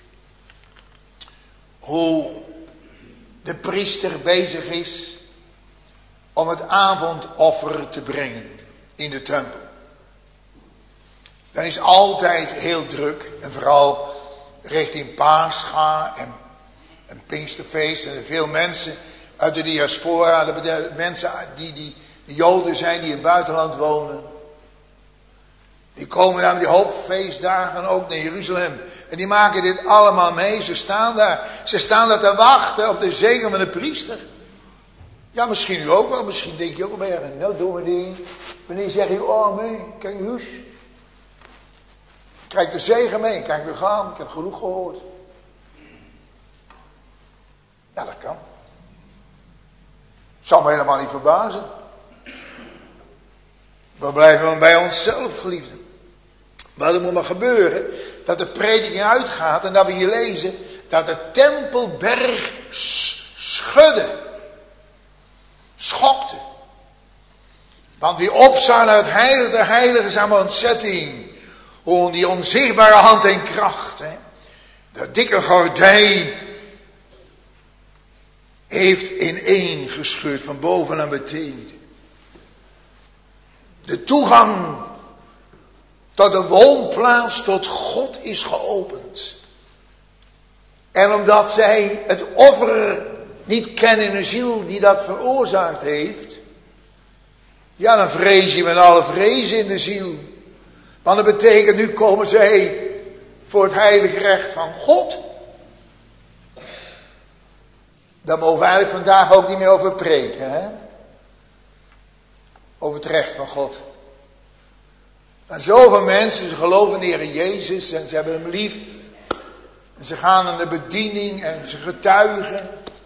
hoe de priester bezig is om het avondoffer te brengen in de tempel. Dan is altijd heel druk, en vooral richting Pascha en Pinksterfeest en veel mensen uit de diaspora, de mensen die Joden zijn die in het buitenland wonen. Die komen dan die hoogfeestdagen ook naar Jeruzalem. En die maken dit allemaal mee. Ze staan daar te wachten op de zegen van de priester. Ja, misschien u ook wel. Misschien denk je ook wel bij. Nou, dominee. Wanneer zeg je, oh nee, kijk nu eens. Krijg de zegen mee. Kijk nu gaan. Ik heb genoeg gehoord. Ja, dat kan. Zal me helemaal niet verbazen. We blijven bij onszelf, geliefden. Maar er moet maar gebeuren dat de prediking uitgaat en dat we hier lezen dat de tempelberg schudde. Schokte. Want wie opzag naar het heilige der heiligen is aan ontzetting. Hoe die onzichtbare hand en kracht. Hè, dat dikke gordijn heeft ineen gescheurd van boven naar beneden. De toegang tot de woonplaats tot God is geopend. En omdat zij het offer niet kennen in de ziel die dat veroorzaakt heeft, ja, dan vrees je met alle vrees in de ziel. Want dat betekent, nu komen zij voor het heilige recht van God. Daar mogen we eigenlijk vandaag ook niet meer over preken, hè? Over het recht van God. En zoveel mensen, ze geloven in de Heer Jezus en ze hebben hem lief. En ze gaan aan de bediening en ze getuigen.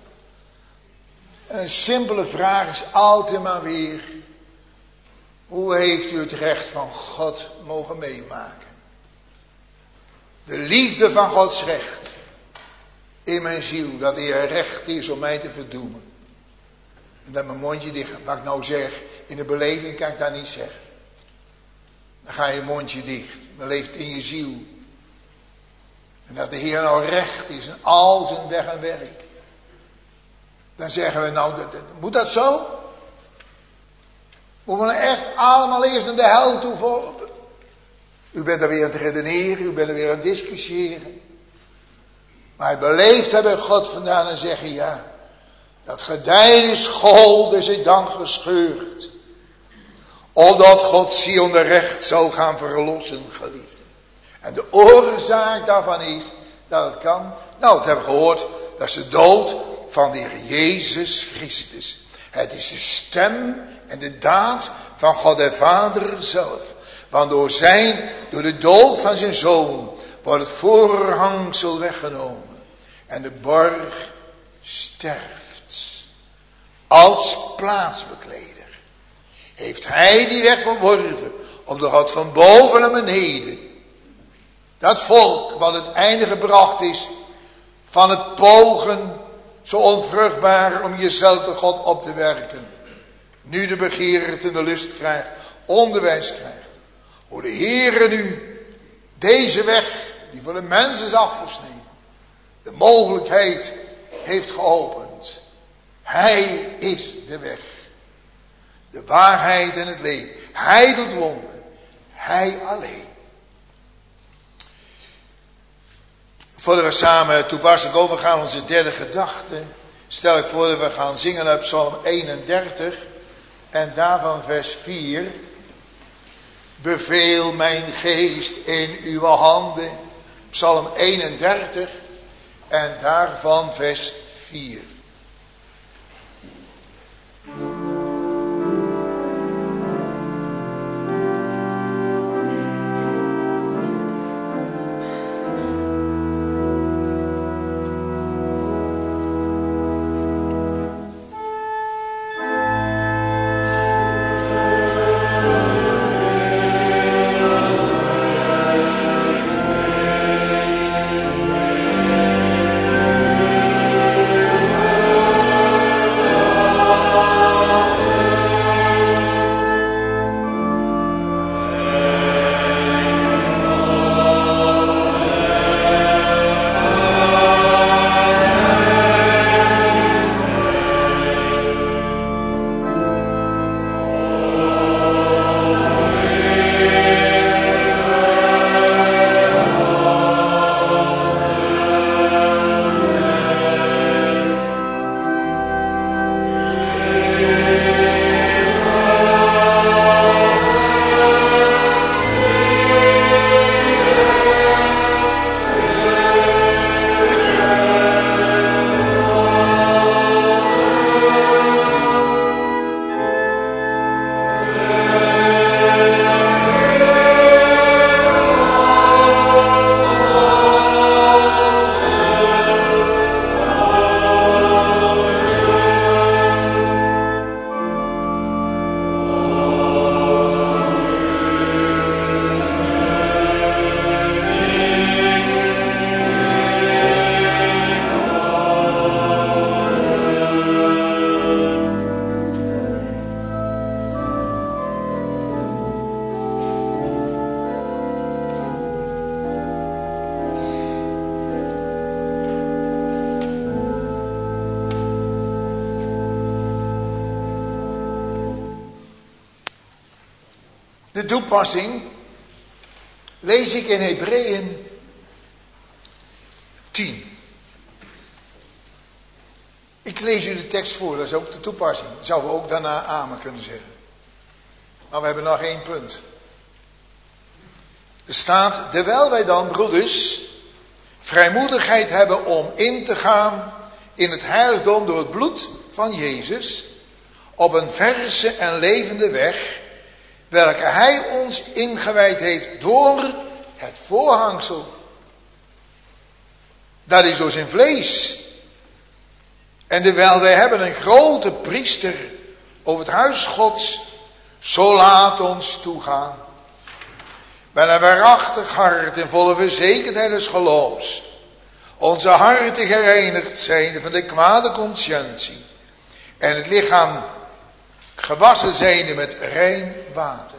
En een simpele vraag is altijd maar weer: hoe heeft u het recht van God mogen meemaken? De liefde van Gods recht in mijn ziel, dat Hij recht is om mij te verdoemen. En dat mijn mondje dicht, wat ik nou zeg, in de beleving kan ik dat niet zeggen. Dan ga je mondje dicht, maar leeft in je ziel. En dat de Heer nou recht is in al zijn weg en werk. Dan zeggen we nou, moet dat zo? Moeten we nou echt allemaal eerst naar de hel toe voor? U bent er weer aan het redeneren, u bent er weer aan het discussiëren. Maar het beleefd hebben God vandaan en zeggen, ja, dat gordijn is gehold, is het dan gescheurd. Opdat God Sion de recht zou gaan verlossen, geliefden. En de oorzaak daarvan is dat het kan. Nou, het hebben we gehoord, dat is de dood van de Heer Jezus Christus. Het is de stem en de daad van God de Vader zelf. Want door de dood van zijn Zoon wordt het voorhangsel weggenomen. En de borg sterft. Als plaatsbekleder heeft hij die weg verworven, opdat God van boven naar beneden, dat volk wat het einde gebracht is van het pogen zo onvruchtbaar om jezelf de God op te werken, nu de begeerte en de lust krijgt, onderwijs krijgt. Hoe de Heere nu deze weg, die voor de mensen is afgesneden, de mogelijkheid heeft geopend. Hij is de weg, de waarheid en het leven. Hij doet wonderen. Hij alleen. Voordat we samen toepasselijk overgaan onze derde gedachte, stel ik voor dat we gaan zingen uit Psalm 31 en daarvan vers 4. Beveel mijn geest in uw handen. Psalm 31 en daarvan vers 4. De toepassing lees ik in Hebreeën 10. Ik lees u de tekst voor, dat is ook de toepassing. Zouden we ook daarna amen kunnen zeggen. Maar we hebben nog 1 punt. Er staat, terwijl wij dan, broeders, vrijmoedigheid hebben om in te gaan in het heiligdom door het bloed van Jezus, op een verse en levende weg, welke hij ons ingewijd heeft door het voorhangsel. Dat is door zijn vlees. En terwijl wij hebben een grote priester over het huis Gods, zo laat ons toegaan. Met een waarachtig hart en volle verzekerdheid des geloofs. Onze harten gereinigd zijn van de kwade conscientie. En het lichaam gewassen zijnde met rein water.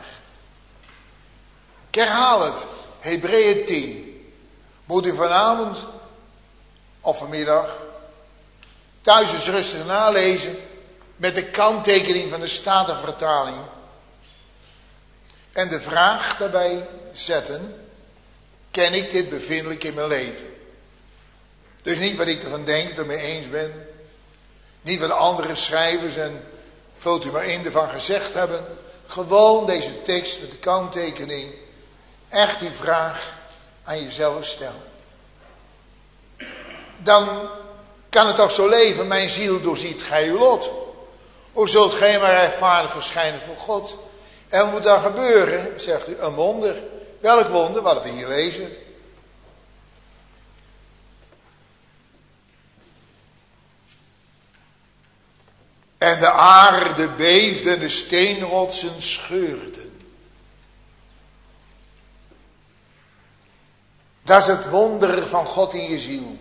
Ik herhaal het. Hebreeën 10. Moet u vanavond of vanmiddag thuis eens rustig nalezen. Met de kanttekening van de Statenvertaling. En de vraag daarbij zetten. Ken ik dit bevindelijk in mijn leven? Dus niet wat ik ervan denk, dat ik het mee eens ben. Niet wat andere schrijvers en vult u maar in ervan gezegd hebben. Gewoon deze tekst met de kanttekening. Echt die vraag aan jezelf stellen. Dan kan het toch zo leven. Mijn ziel doorziet gij uw lot. Hoe zult gij maar rechtvaardig verschijnen voor God? En wat moet dan gebeuren? Zegt u, een wonder. Welk wonder? Wat we hier lezen. En de aarde beefde en de steenrotsen scheurden. Dat is het wonder van God in je ziel.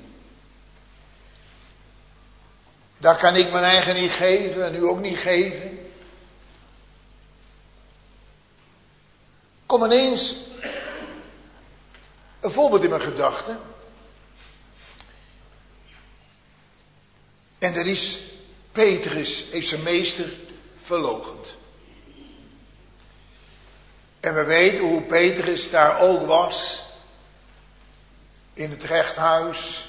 Dat kan ik mijn eigen niet geven en u ook niet geven. Kom ineens een voorbeeld in mijn gedachten. En dat is, Petrus heeft zijn meester verloochend. En we weten hoe Petrus daar ook was. In het rechthuis.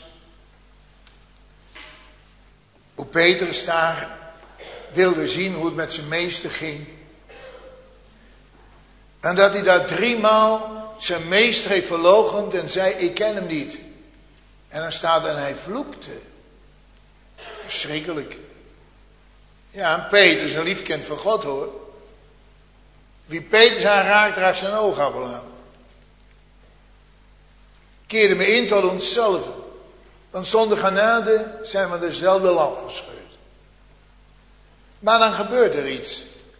Hoe Petrus daar wilde zien hoe het met zijn meester ging. En dat hij daar 3 maal zijn meester heeft verloochend en zei, ik ken hem niet. En dan staat en hij vloekte. Verschrikkelijk. Ja, en Petrus, een lief kind van God hoor. Wie Petrus aanraakt, raakt zijn oogappel aan. Keerde me in tot onszelf. Want zonder genade zijn we dezelfde lamp gescheurd. Maar dan gebeurt er iets.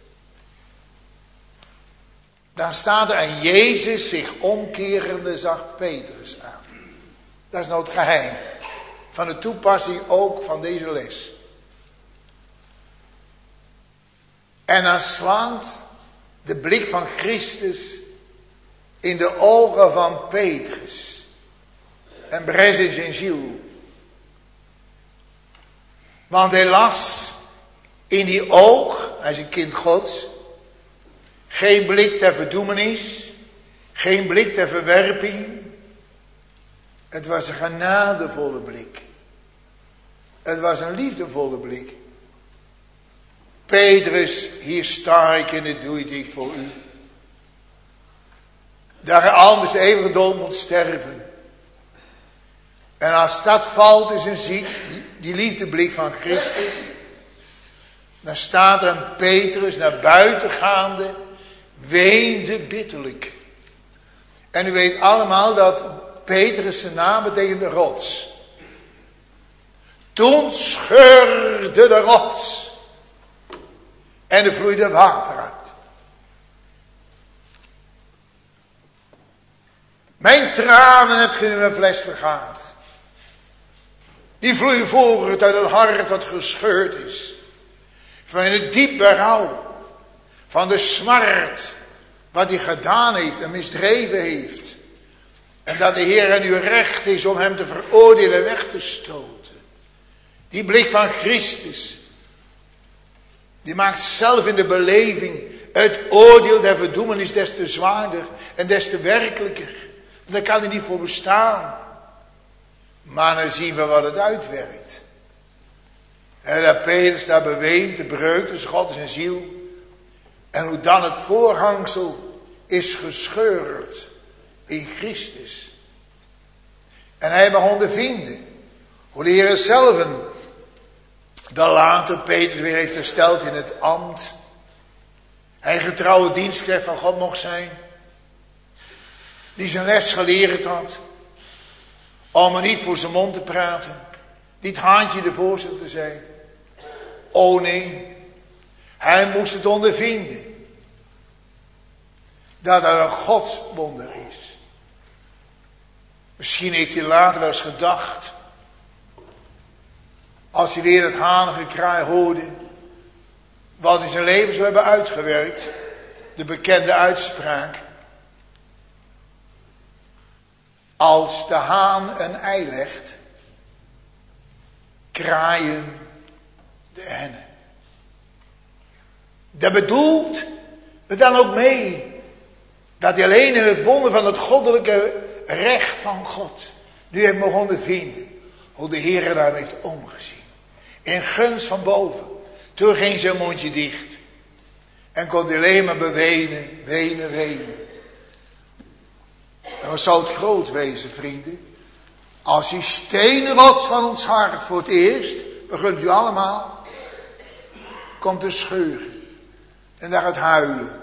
Dan staat er en Jezus zich omkerende zag Petrus aan. Dat is nou het geheim. Van de toepassing ook van deze les. En dan slaat de blik van Christus in de ogen van Petrus. En bres in zijn ziel. Want hij las in die oog, hij is een kind Gods, geen blik ter verdoemenis, geen blik ter verwerping. Het was een genadevolle blik. Het was een liefdevolle blik. Petrus, hier sta ik en dit doe ik voor u. Dat je anders de eeuwige dood moet sterven. En als dat valt in zijn ziek, die liefdeblik van Christus, dan staat er een Petrus naar buiten gaande, weende bitterlijk. En u weet allemaal dat Petrus zijn naam betekent de rots. Toen scheurde de rots en er vloeide water uit. Mijn tranen hebt ge in een fles vergaard. Die vloeien voort uit het hart wat gescheurd is. Van het diep berouw. Van de smart wat hij gedaan heeft en misdreven heeft. En dat de Heer aan uw recht is om hem te veroordelen en weg te stoten. Die blik van Christus. Die maakt zelf in de beleving Het oordeel der verdoemen is des te zwaarder en des te werkelijker. Daar kan hij niet voor bestaan. Maar dan zien we wat het uitwerkt. En dat Petrus daar beweent, de breuk tussen God en zijn ziel. En hoe dan het voorhangsel is gescheurd in Christus. En hij mag ondervinden hoe de Heer zelf dat later Petrus weer heeft hersteld in het ambt. Hij getrouwe dienstknecht van God mocht zijn. Die zijn les geleerd had. Om er niet voor zijn mond te praten. Niet haantje de voorzitter te zijn. Oh nee. Hij moest het ondervinden. Dat er een godswonder is. Misschien heeft hij later wel eens gedacht. Als hij weer het hanengekraai hoorde. Wat in zijn leven zou hebben uitgewerkt. De bekende uitspraak. Als de haan een ei legt. Kraaien de hennen. Dat bedoelt het dan ook mee. Dat hij alleen in het wonder van het goddelijke recht van God. Nu heeft mogen ondervinden. Hoe de Heer naar hem heeft omgezien. In gunst van boven. Toen ging zijn mondje dicht. En kon hij alleen maar bewenen, wenen. En wat zou het groot wezen, vrienden. Als die steenrots van ons hart voor het eerst, begint u allemaal, komt te scheuren. En daar gaat huilen.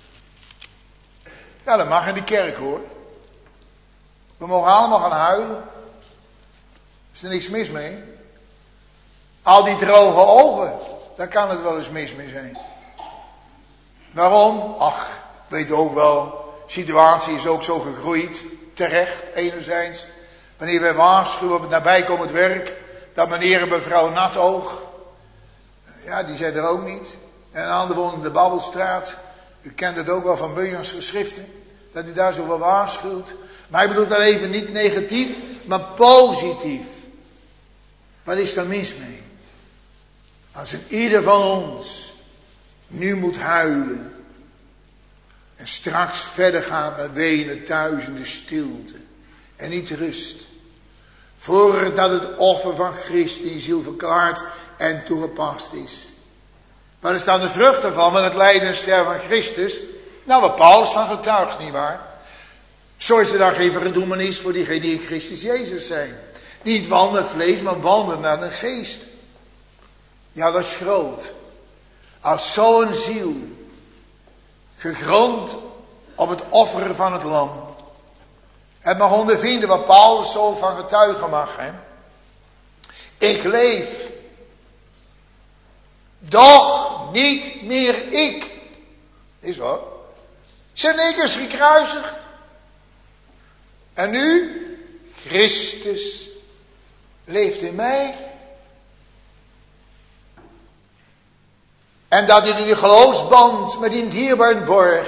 Ja, dat mag in de kerk hoor. We mogen allemaal gaan huilen. Is er niks mis mee? Al die droge ogen, daar kan het wel eens mis mee zijn. Waarom? Ach, ik weet ook wel, de situatie is ook zo gegroeid. Terecht, enerzijds. Wanneer wij waarschuwen op het nabijkomend werk, dat meneer en mevrouw Natoog, ja, die zijn er ook niet. En een ander woont in de Babbelstraat. U kent het ook wel van Bunyan's geschriften, dat hij daar zo wel waarschuwt. Maar hij bedoelt dat even niet negatief, maar positief. Wat is daar mis mee? Als een ieder van ons nu moet huilen en straks verder gaat met wenen thuis in de stilte en niet rust. Voordat het offer van Christus in ziel verklaard en toegepast is. Wat is dan de vrucht ervan, van het lijden en sterven van Christus? Nou, wat Paulus van getuigt, nietwaar? Zo is er dan geen verdoemenis voor diegenen die in Christus Jezus zijn. Niet wandelen vlees, maar wandelen naar de geest. Ja, dat is groot. Als zo'n ziel, gegrond op het offeren van het lam, het mag ondervinden wat Paulus zo van getuigen mag. Hè? Ik leef, doch niet meer ik. Is wat? Zijn ik is gekruisigd. En nu, Christus leeft in mij. En dat hij die geloofsband met die dierbare borg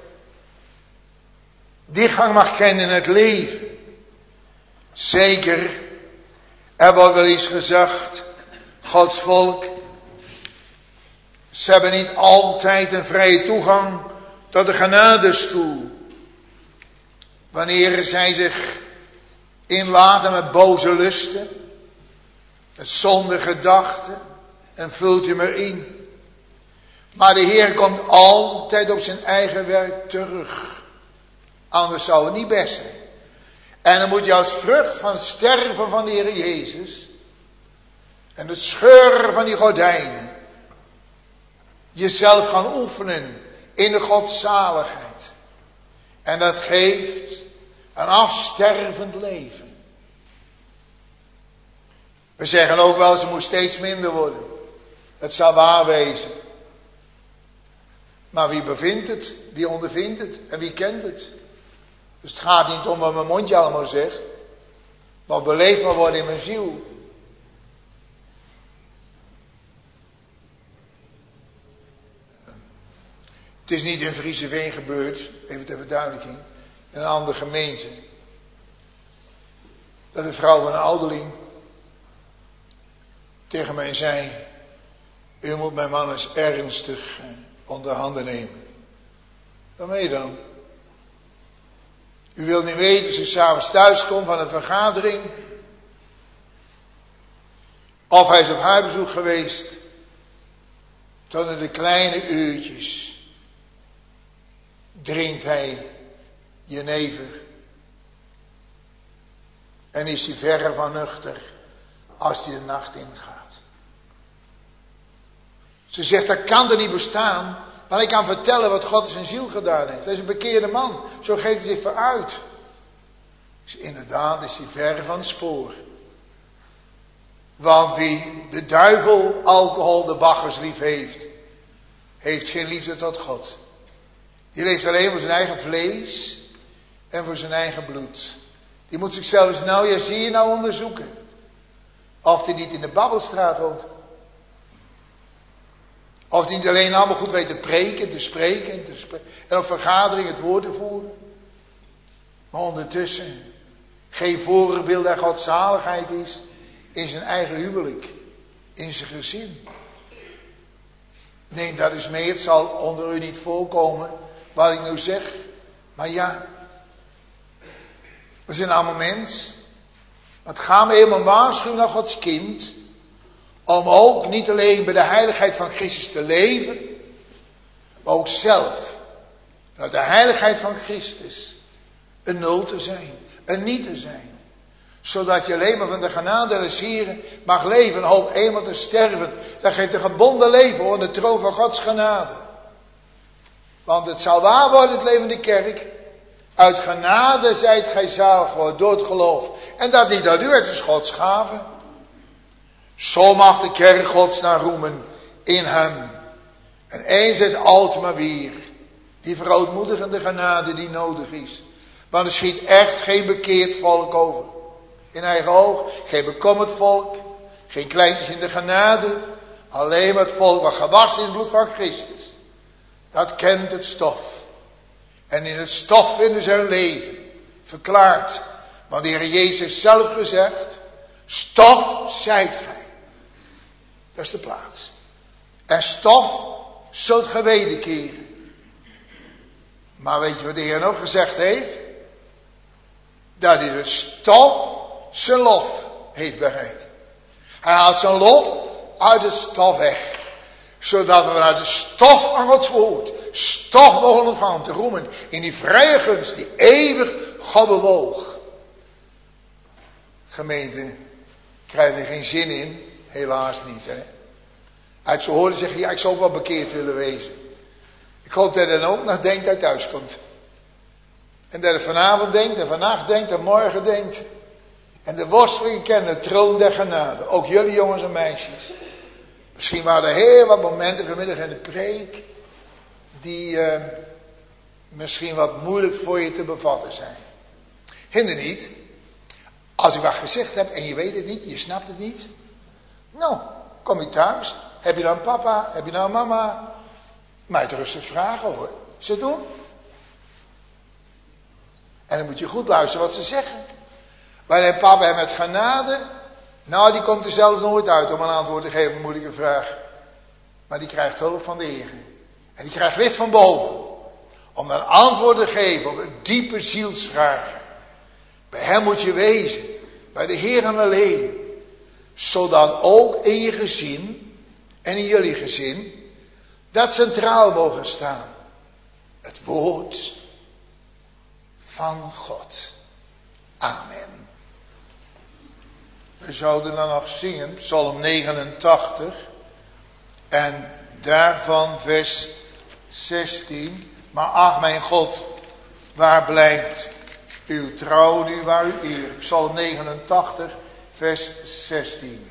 dichtgang mag kennen in het leven. Zeker, er wordt wel eens gezegd, Gods volk, ze hebben niet altijd een vrije toegang tot de genadestoel. Wanneer zij zich inlaten met boze lusten, met zondige gedachten, en vult u maar in. Maar de Heer komt altijd op zijn eigen werk terug. Anders zou het niet best zijn. En dan moet je als vrucht van het sterven van de Heer Jezus en het scheuren van die gordijnen jezelf gaan oefenen in de godzaligheid. En dat geeft een afstervend leven. We zeggen ook wel, ze moet steeds minder worden. Het zal waar wezen. Maar wie bevindt het? Wie ondervindt het? En wie kent het? Dus het gaat niet om wat mijn mondje allemaal zegt. Maar beleefd maar worden in mijn ziel. Het is niet in Vrieseveen gebeurd, even ter verduidelijking, in een andere gemeente. Dat een vrouw van een ouderling tegen mij zei, u moet mijn man eens ernstig onder handen nemen. Waarmee dan? U wilt niet weten als u 's avonds thuis komt van een vergadering. Of hij is op huisbezoek geweest. Tot in de kleine uurtjes drinkt hij jenever. En is hij verre van nuchter als hij de nacht ingaat. Ze zegt, dat kan er niet bestaan. Maar ik kan vertellen wat God in zijn ziel gedaan heeft. Hij is een bekeerde man. Zo geeft hij zich vooruit. Dus inderdaad is hij ver van het spoor. Want wie de duivel, alcohol, de baggers lief heeft, heeft geen liefde tot God. Die leeft alleen voor zijn eigen vlees en voor zijn eigen bloed. Die moet zichzelf eens nou, ja zie je nou onderzoeken. Of hij niet in de Babbelstraat woont. Of die niet alleen allemaal goed weet te preken, te spreken, en op vergadering het woord te voeren. Maar ondertussen geen voorbeeld der godzaligheid is in zijn eigen huwelijk, in zijn gezin. Neem dat eens mee, het zal onder u niet voorkomen wat ik nu zeg. Maar ja, we zijn allemaal mens. Het gaat me helemaal waarschuwen naar Gods kind. Om ook niet alleen bij de heiligheid van Christus te leven. Maar ook zelf. Vanuit de heiligheid van Christus. Een nul te zijn. Een niet te zijn. Zodat je alleen maar van de genade des Heren mag leven. En hoop eenmaal te sterven. Dat geeft een gebonden leven onder de troon van Gods genade. Want het zal waar worden het leven in de kerk. Uit genade zijt gij zalig geworden door het geloof. En dat niet uit u, het is Gods gave. Zo mag de kerk Gods naar roemen in hem. En eens is altijd maar weer die verootmoedigende genade die nodig is. Want er schiet echt geen bekeerd volk over. In eigen oog, geen bekommerd volk. Geen kleintjes in de genade. Alleen maar het volk wat gewassen in het bloed van Christus. Dat kent het stof. En in het stof vinden ze hun leven. Verklaard. Want de Heer Jezus heeft zelf gezegd. Stof zijt gij. Dat is de plaats. En stof zult gij wederkeren. Maar weet je wat de Heer ook gezegd heeft? Dat hij de stof zijn lof heeft bereid. Hij haalt zijn lof uit het stof weg. Zodat we vanuit de stof van Gods woord stof mogen ontvangen om te roemen in die vrije gunst die eeuwig God bewoog. Gemeente, krijgen er geen zin in. Helaas niet, hè. Uit zo horen zeggen, ja, ik zou ook wel bekeerd willen wezen. Ik hoop dat hij dan ook nog denkt dat hij thuis komt. En dat hij vanavond denkt, en vannacht denkt, en morgen denkt. En de worsteling kennen de troon der genade. Ook jullie jongens en meisjes. Misschien waren er heel wat momenten vanmiddag in de preek. Die misschien wat moeilijk voor je te bevatten zijn. Hinder niet. Als ik wat gezegd heb en je weet het niet, je snapt het niet. Nou, kom je thuis. Heb je nou een papa? Heb je nou een mama? Maar het rustig vragen hoor. Ze doen. En dan moet je goed luisteren wat ze zeggen. Wanneer papa hem met genade. Nou, die komt er zelfs nooit uit om een antwoord te geven op een moeilijke vraag. Maar die krijgt hulp van de Heer. En die krijgt licht van boven. Om dan antwoord te geven op een diepe zielsvraag. Bij hem moet je wezen. Bij de Heer en alleen. Zodat ook in je gezin. En in jullie gezin. Dat centraal mogen staan. Het woord van God. Amen. We zouden dan nog zingen. Psalm 89. En daarvan vers 16. Maar ach mijn God. Waar blijft uw trouw nu, waar uw eer? Psalm 89 vers 16.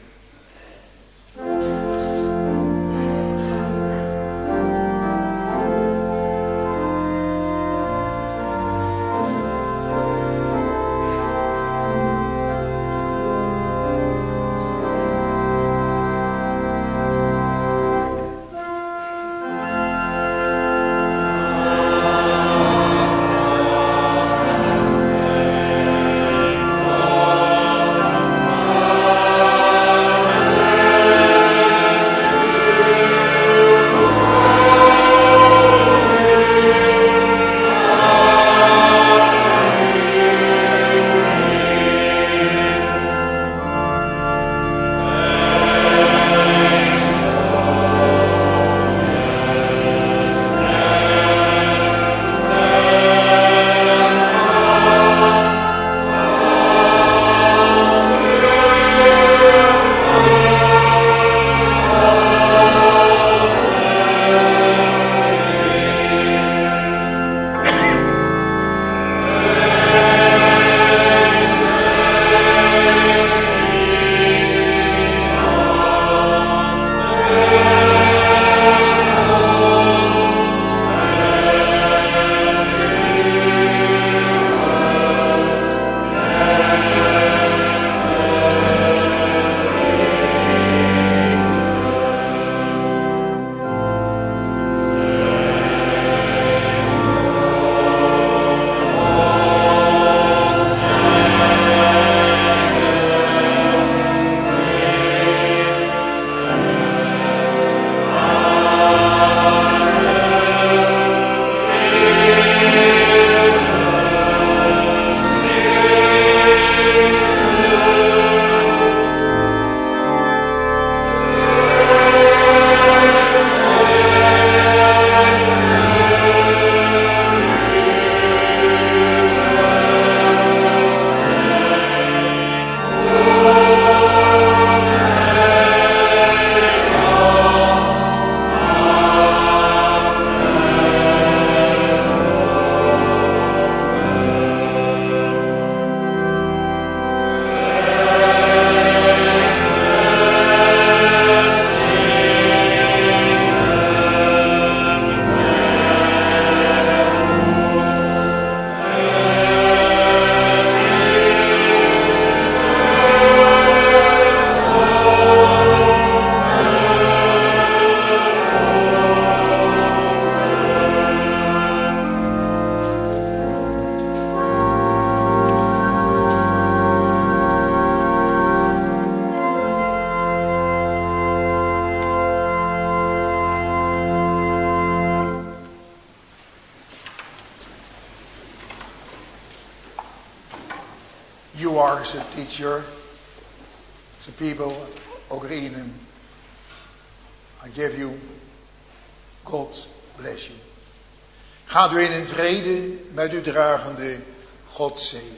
You are as a teacher, as a people at Ogrinum. I give you, God bless you. Gaat u in vrede met uw dragende Godzegen.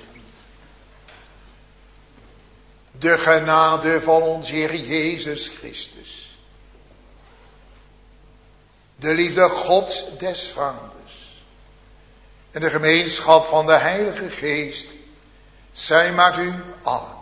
De genade van ons Heer Jezus Christus. De liefde God des Vaders. En de gemeenschap van de Heilige Geest. Zij maakt u allen.